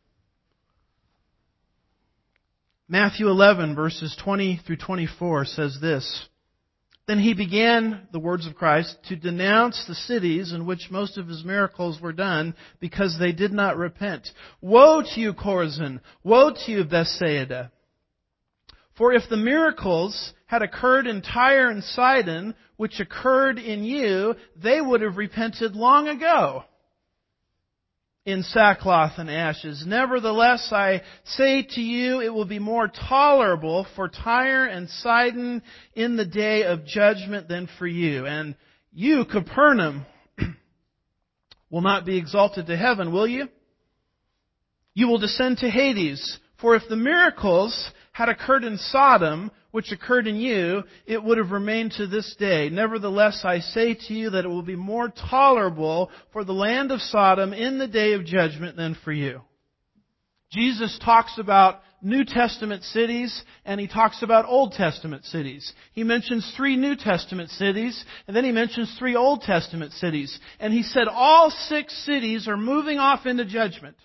Matthew 11, verses 20 through 24 says this, "Then he began," the words of Christ, "to denounce the cities in which most of his miracles were done because they did not repent. Woe to you, Chorazin! Woe to you, Bethsaida! For if the miracles had occurred in Tyre and Sidon, which occurred in you, they would have repented long ago in sackcloth and ashes. Nevertheless, I say to you, it will be more tolerable for Tyre and Sidon in the day of judgment than for you. And you, Capernaum, will not be exalted to heaven, will you? You will descend to Hades. For if the miracles had occurred in Sodom, which occurred in you, it would have remained to this day. Nevertheless, I say to you that it will be more tolerable for the land of Sodom in the day of judgment than for you." Jesus talks about New Testament cities and He talks about Old Testament cities. He mentions 3 New Testament cities and then He mentions 3 Old Testament cities. And He said all 6 cities are moving off into judgment.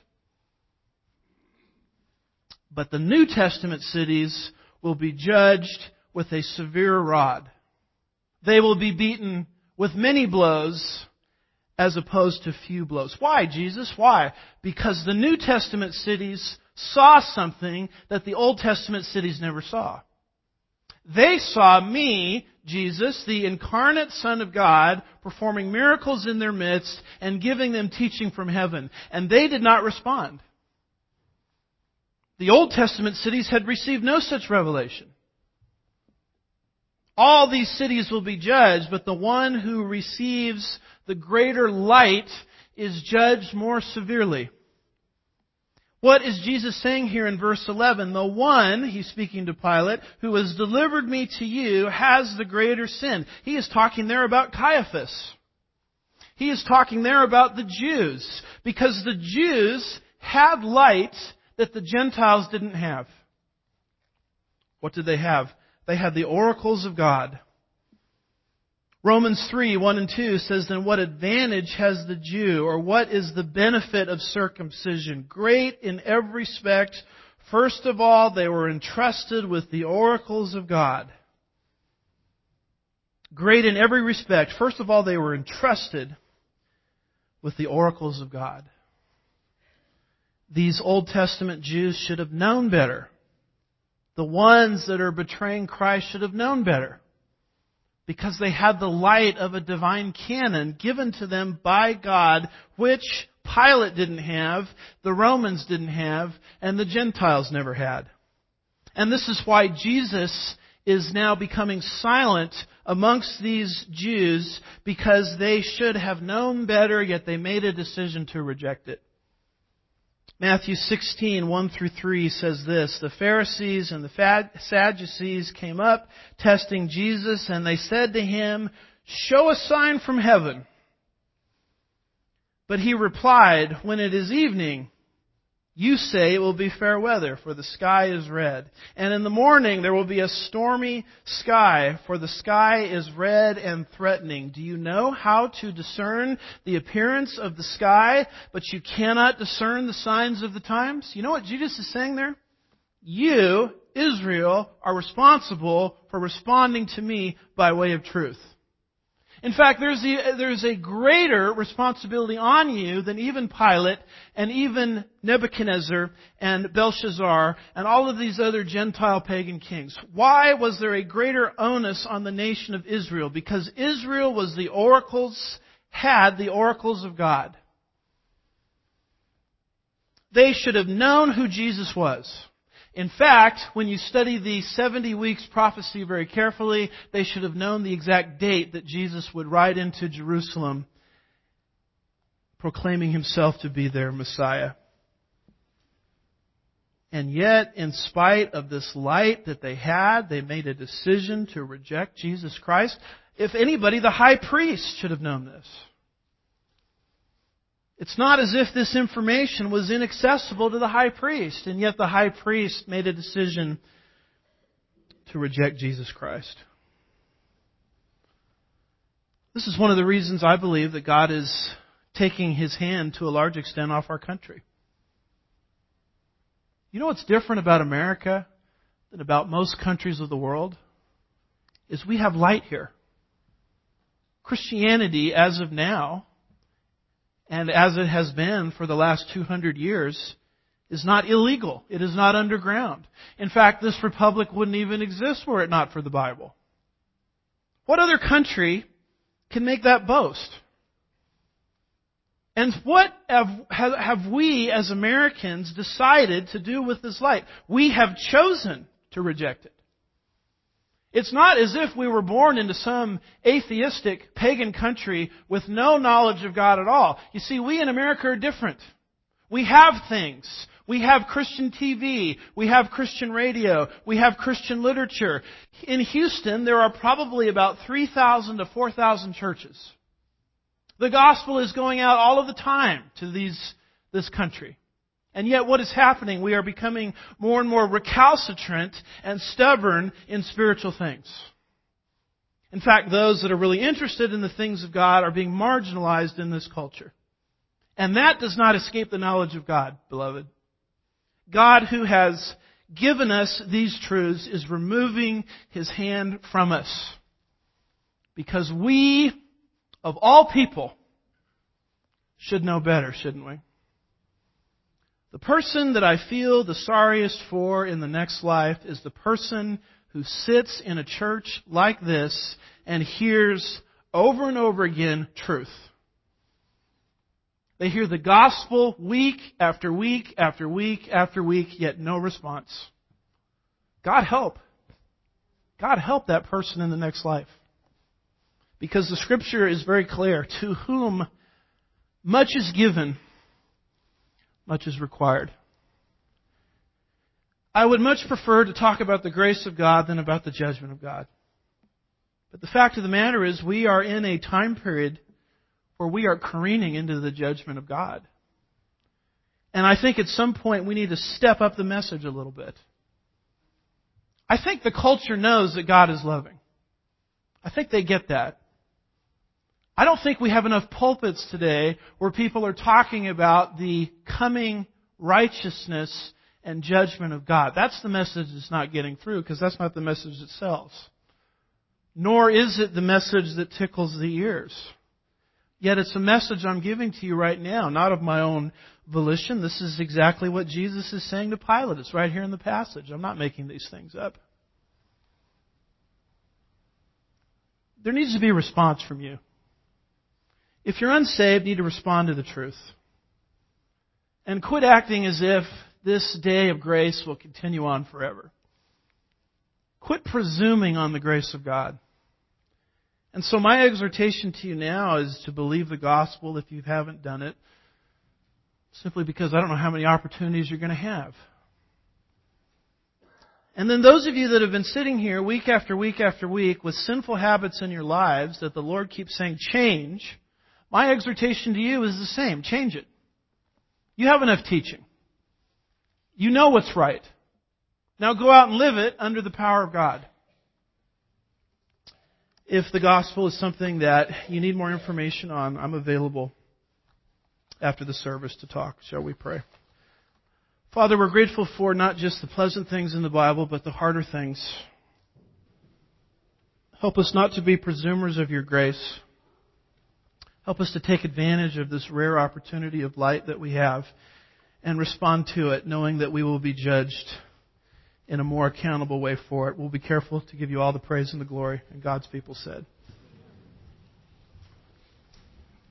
But the New Testament cities will be judged with a severe rod. They will be beaten with many blows as opposed to few blows. Why, Jesus? Why? Because the New Testament cities saw something that the Old Testament cities never saw. They saw me, Jesus, the incarnate Son of God, performing miracles in their midst and giving them teaching from heaven. And they did not respond. The Old Testament cities had received no such revelation. All these cities will be judged, but the one who receives the greater light is judged more severely. What is Jesus saying here in verse 11? The one, He's speaking to Pilate, who has delivered me to you has the greater sin. He is talking there about Caiaphas. He is talking there about the Jews, because the Jews had light that the Gentiles didn't have. What did they have? They had the oracles of God. Romans 3, 1 and 2 says, "Then what advantage has the Jew, or what is the benefit of circumcision? Great in every respect. First of all, they were entrusted with the oracles of God." Great in every respect. First of all, they were entrusted with the oracles of God. These Old Testament Jews should have known better. The ones that are betraying Christ should have known better, because they had the light of a divine canon given to them by God, which Pilate didn't have, the Romans didn't have, and the Gentiles never had. And this is why Jesus is now becoming silent amongst these Jews, because they should have known better, yet they made a decision to reject it. Matthew 16, 1 through 3 says this, "The Pharisees and the Sadducees came up, testing Jesus, and they said to Him, 'Show a sign from heaven.' But He replied, 'When it is evening, You say it will be fair weather, for the sky is red. And in the morning there will be a stormy sky, for the sky is red and threatening. Do you know how to discern the appearance of the sky, but you cannot discern the signs of the times? You know what Jesus is saying there? You, Israel, are responsible for responding to me by way of truth. In fact, there's a greater responsibility on you than even Pilate and even Nebuchadnezzar and Belshazzar and all of these other Gentile pagan kings. Why was there a greater onus on the nation of Israel? Because Israel had the oracles of God. They should have known who Jesus was. In fact, when you study the 70 weeks prophecy very carefully, they should have known the exact date that Jesus would ride into Jerusalem, proclaiming Himself to be their Messiah. And yet, in spite of this light that they had, they made a decision to reject Jesus Christ. If anybody, the high priest should have known this. It's not as if this information was inaccessible to the high priest, and yet the high priest made a decision to reject Jesus Christ. This is one of the reasons I believe that God is taking His hand to a large extent off our country. You know what's different about America than about most countries of the world? Is we have light here. Christianity, as of now, and as it has been for the last 200 years, is not illegal. It is not underground. In fact, this republic wouldn't even exist were it not for the Bible. What other country can make that boast? And what have we as Americans decided to do with this light? We have chosen to reject it. It's not as if we were born into some atheistic pagan country with no knowledge of God at all. You see, we in America are different. We have things. We have Christian TV. We have Christian radio. We have Christian literature. In Houston, there are probably about 3,000 to 4,000 churches. The gospel is going out all of the time to this country. And yet what is happening? We are becoming more and more recalcitrant and stubborn in spiritual things. In fact, those that are really interested in the things of God are being marginalized in this culture. And that does not escape the knowledge of God, beloved. God, who has given us these truths, is removing His hand from us. Because we, of all people, should know better, shouldn't we? The person that I feel the sorriest for in the next life is the person who sits in a church like this and hears over and over again truth. They hear the gospel week after week after week after week, yet no response. God help. God help that person in the next life. Because the Scripture is very clear. To whom much is given, much is required. I would much prefer to talk about the grace of God than about the judgment of God. But the fact of the matter is, we are in a time period where we are careening into the judgment of God. And I think at some point we need to step up the message a little bit. I think the culture knows that God is loving. I think they get that. I don't think we have enough pulpits today where people are talking about the coming righteousness and judgment of God. That's the message that's not getting through, because that's not the message that sells. Nor is it the message that tickles the ears. Yet it's a message I'm giving to you right now, not of my own volition. This is exactly what Jesus is saying to Pilate. It's right here in the passage. I'm not making these things up. There needs to be a response from you. If you're unsaved, you need to respond to the truth. And quit acting as if this day of grace will continue on forever. Quit presuming on the grace of God. And so my exhortation to you now is to believe the gospel if you haven't done it, simply because I don't know how many opportunities you're going to have. And then those of you that have been sitting here week after week after week with sinful habits in your lives that the Lord keeps saying, change, my exhortation to you is the same. Change it. You have enough teaching. You know what's right. Now go out and live it under the power of God. If the gospel is something that you need more information on, I'm available after the service to talk. Shall we pray? Father, we're grateful for not just the pleasant things in the Bible, but the harder things. Help us not to be presumers of your grace. Help us to take advantage of this rare opportunity of light that we have and respond to it, knowing that we will be judged in a more accountable way for it. We'll be careful to give you all the praise and the glory. And God's people said,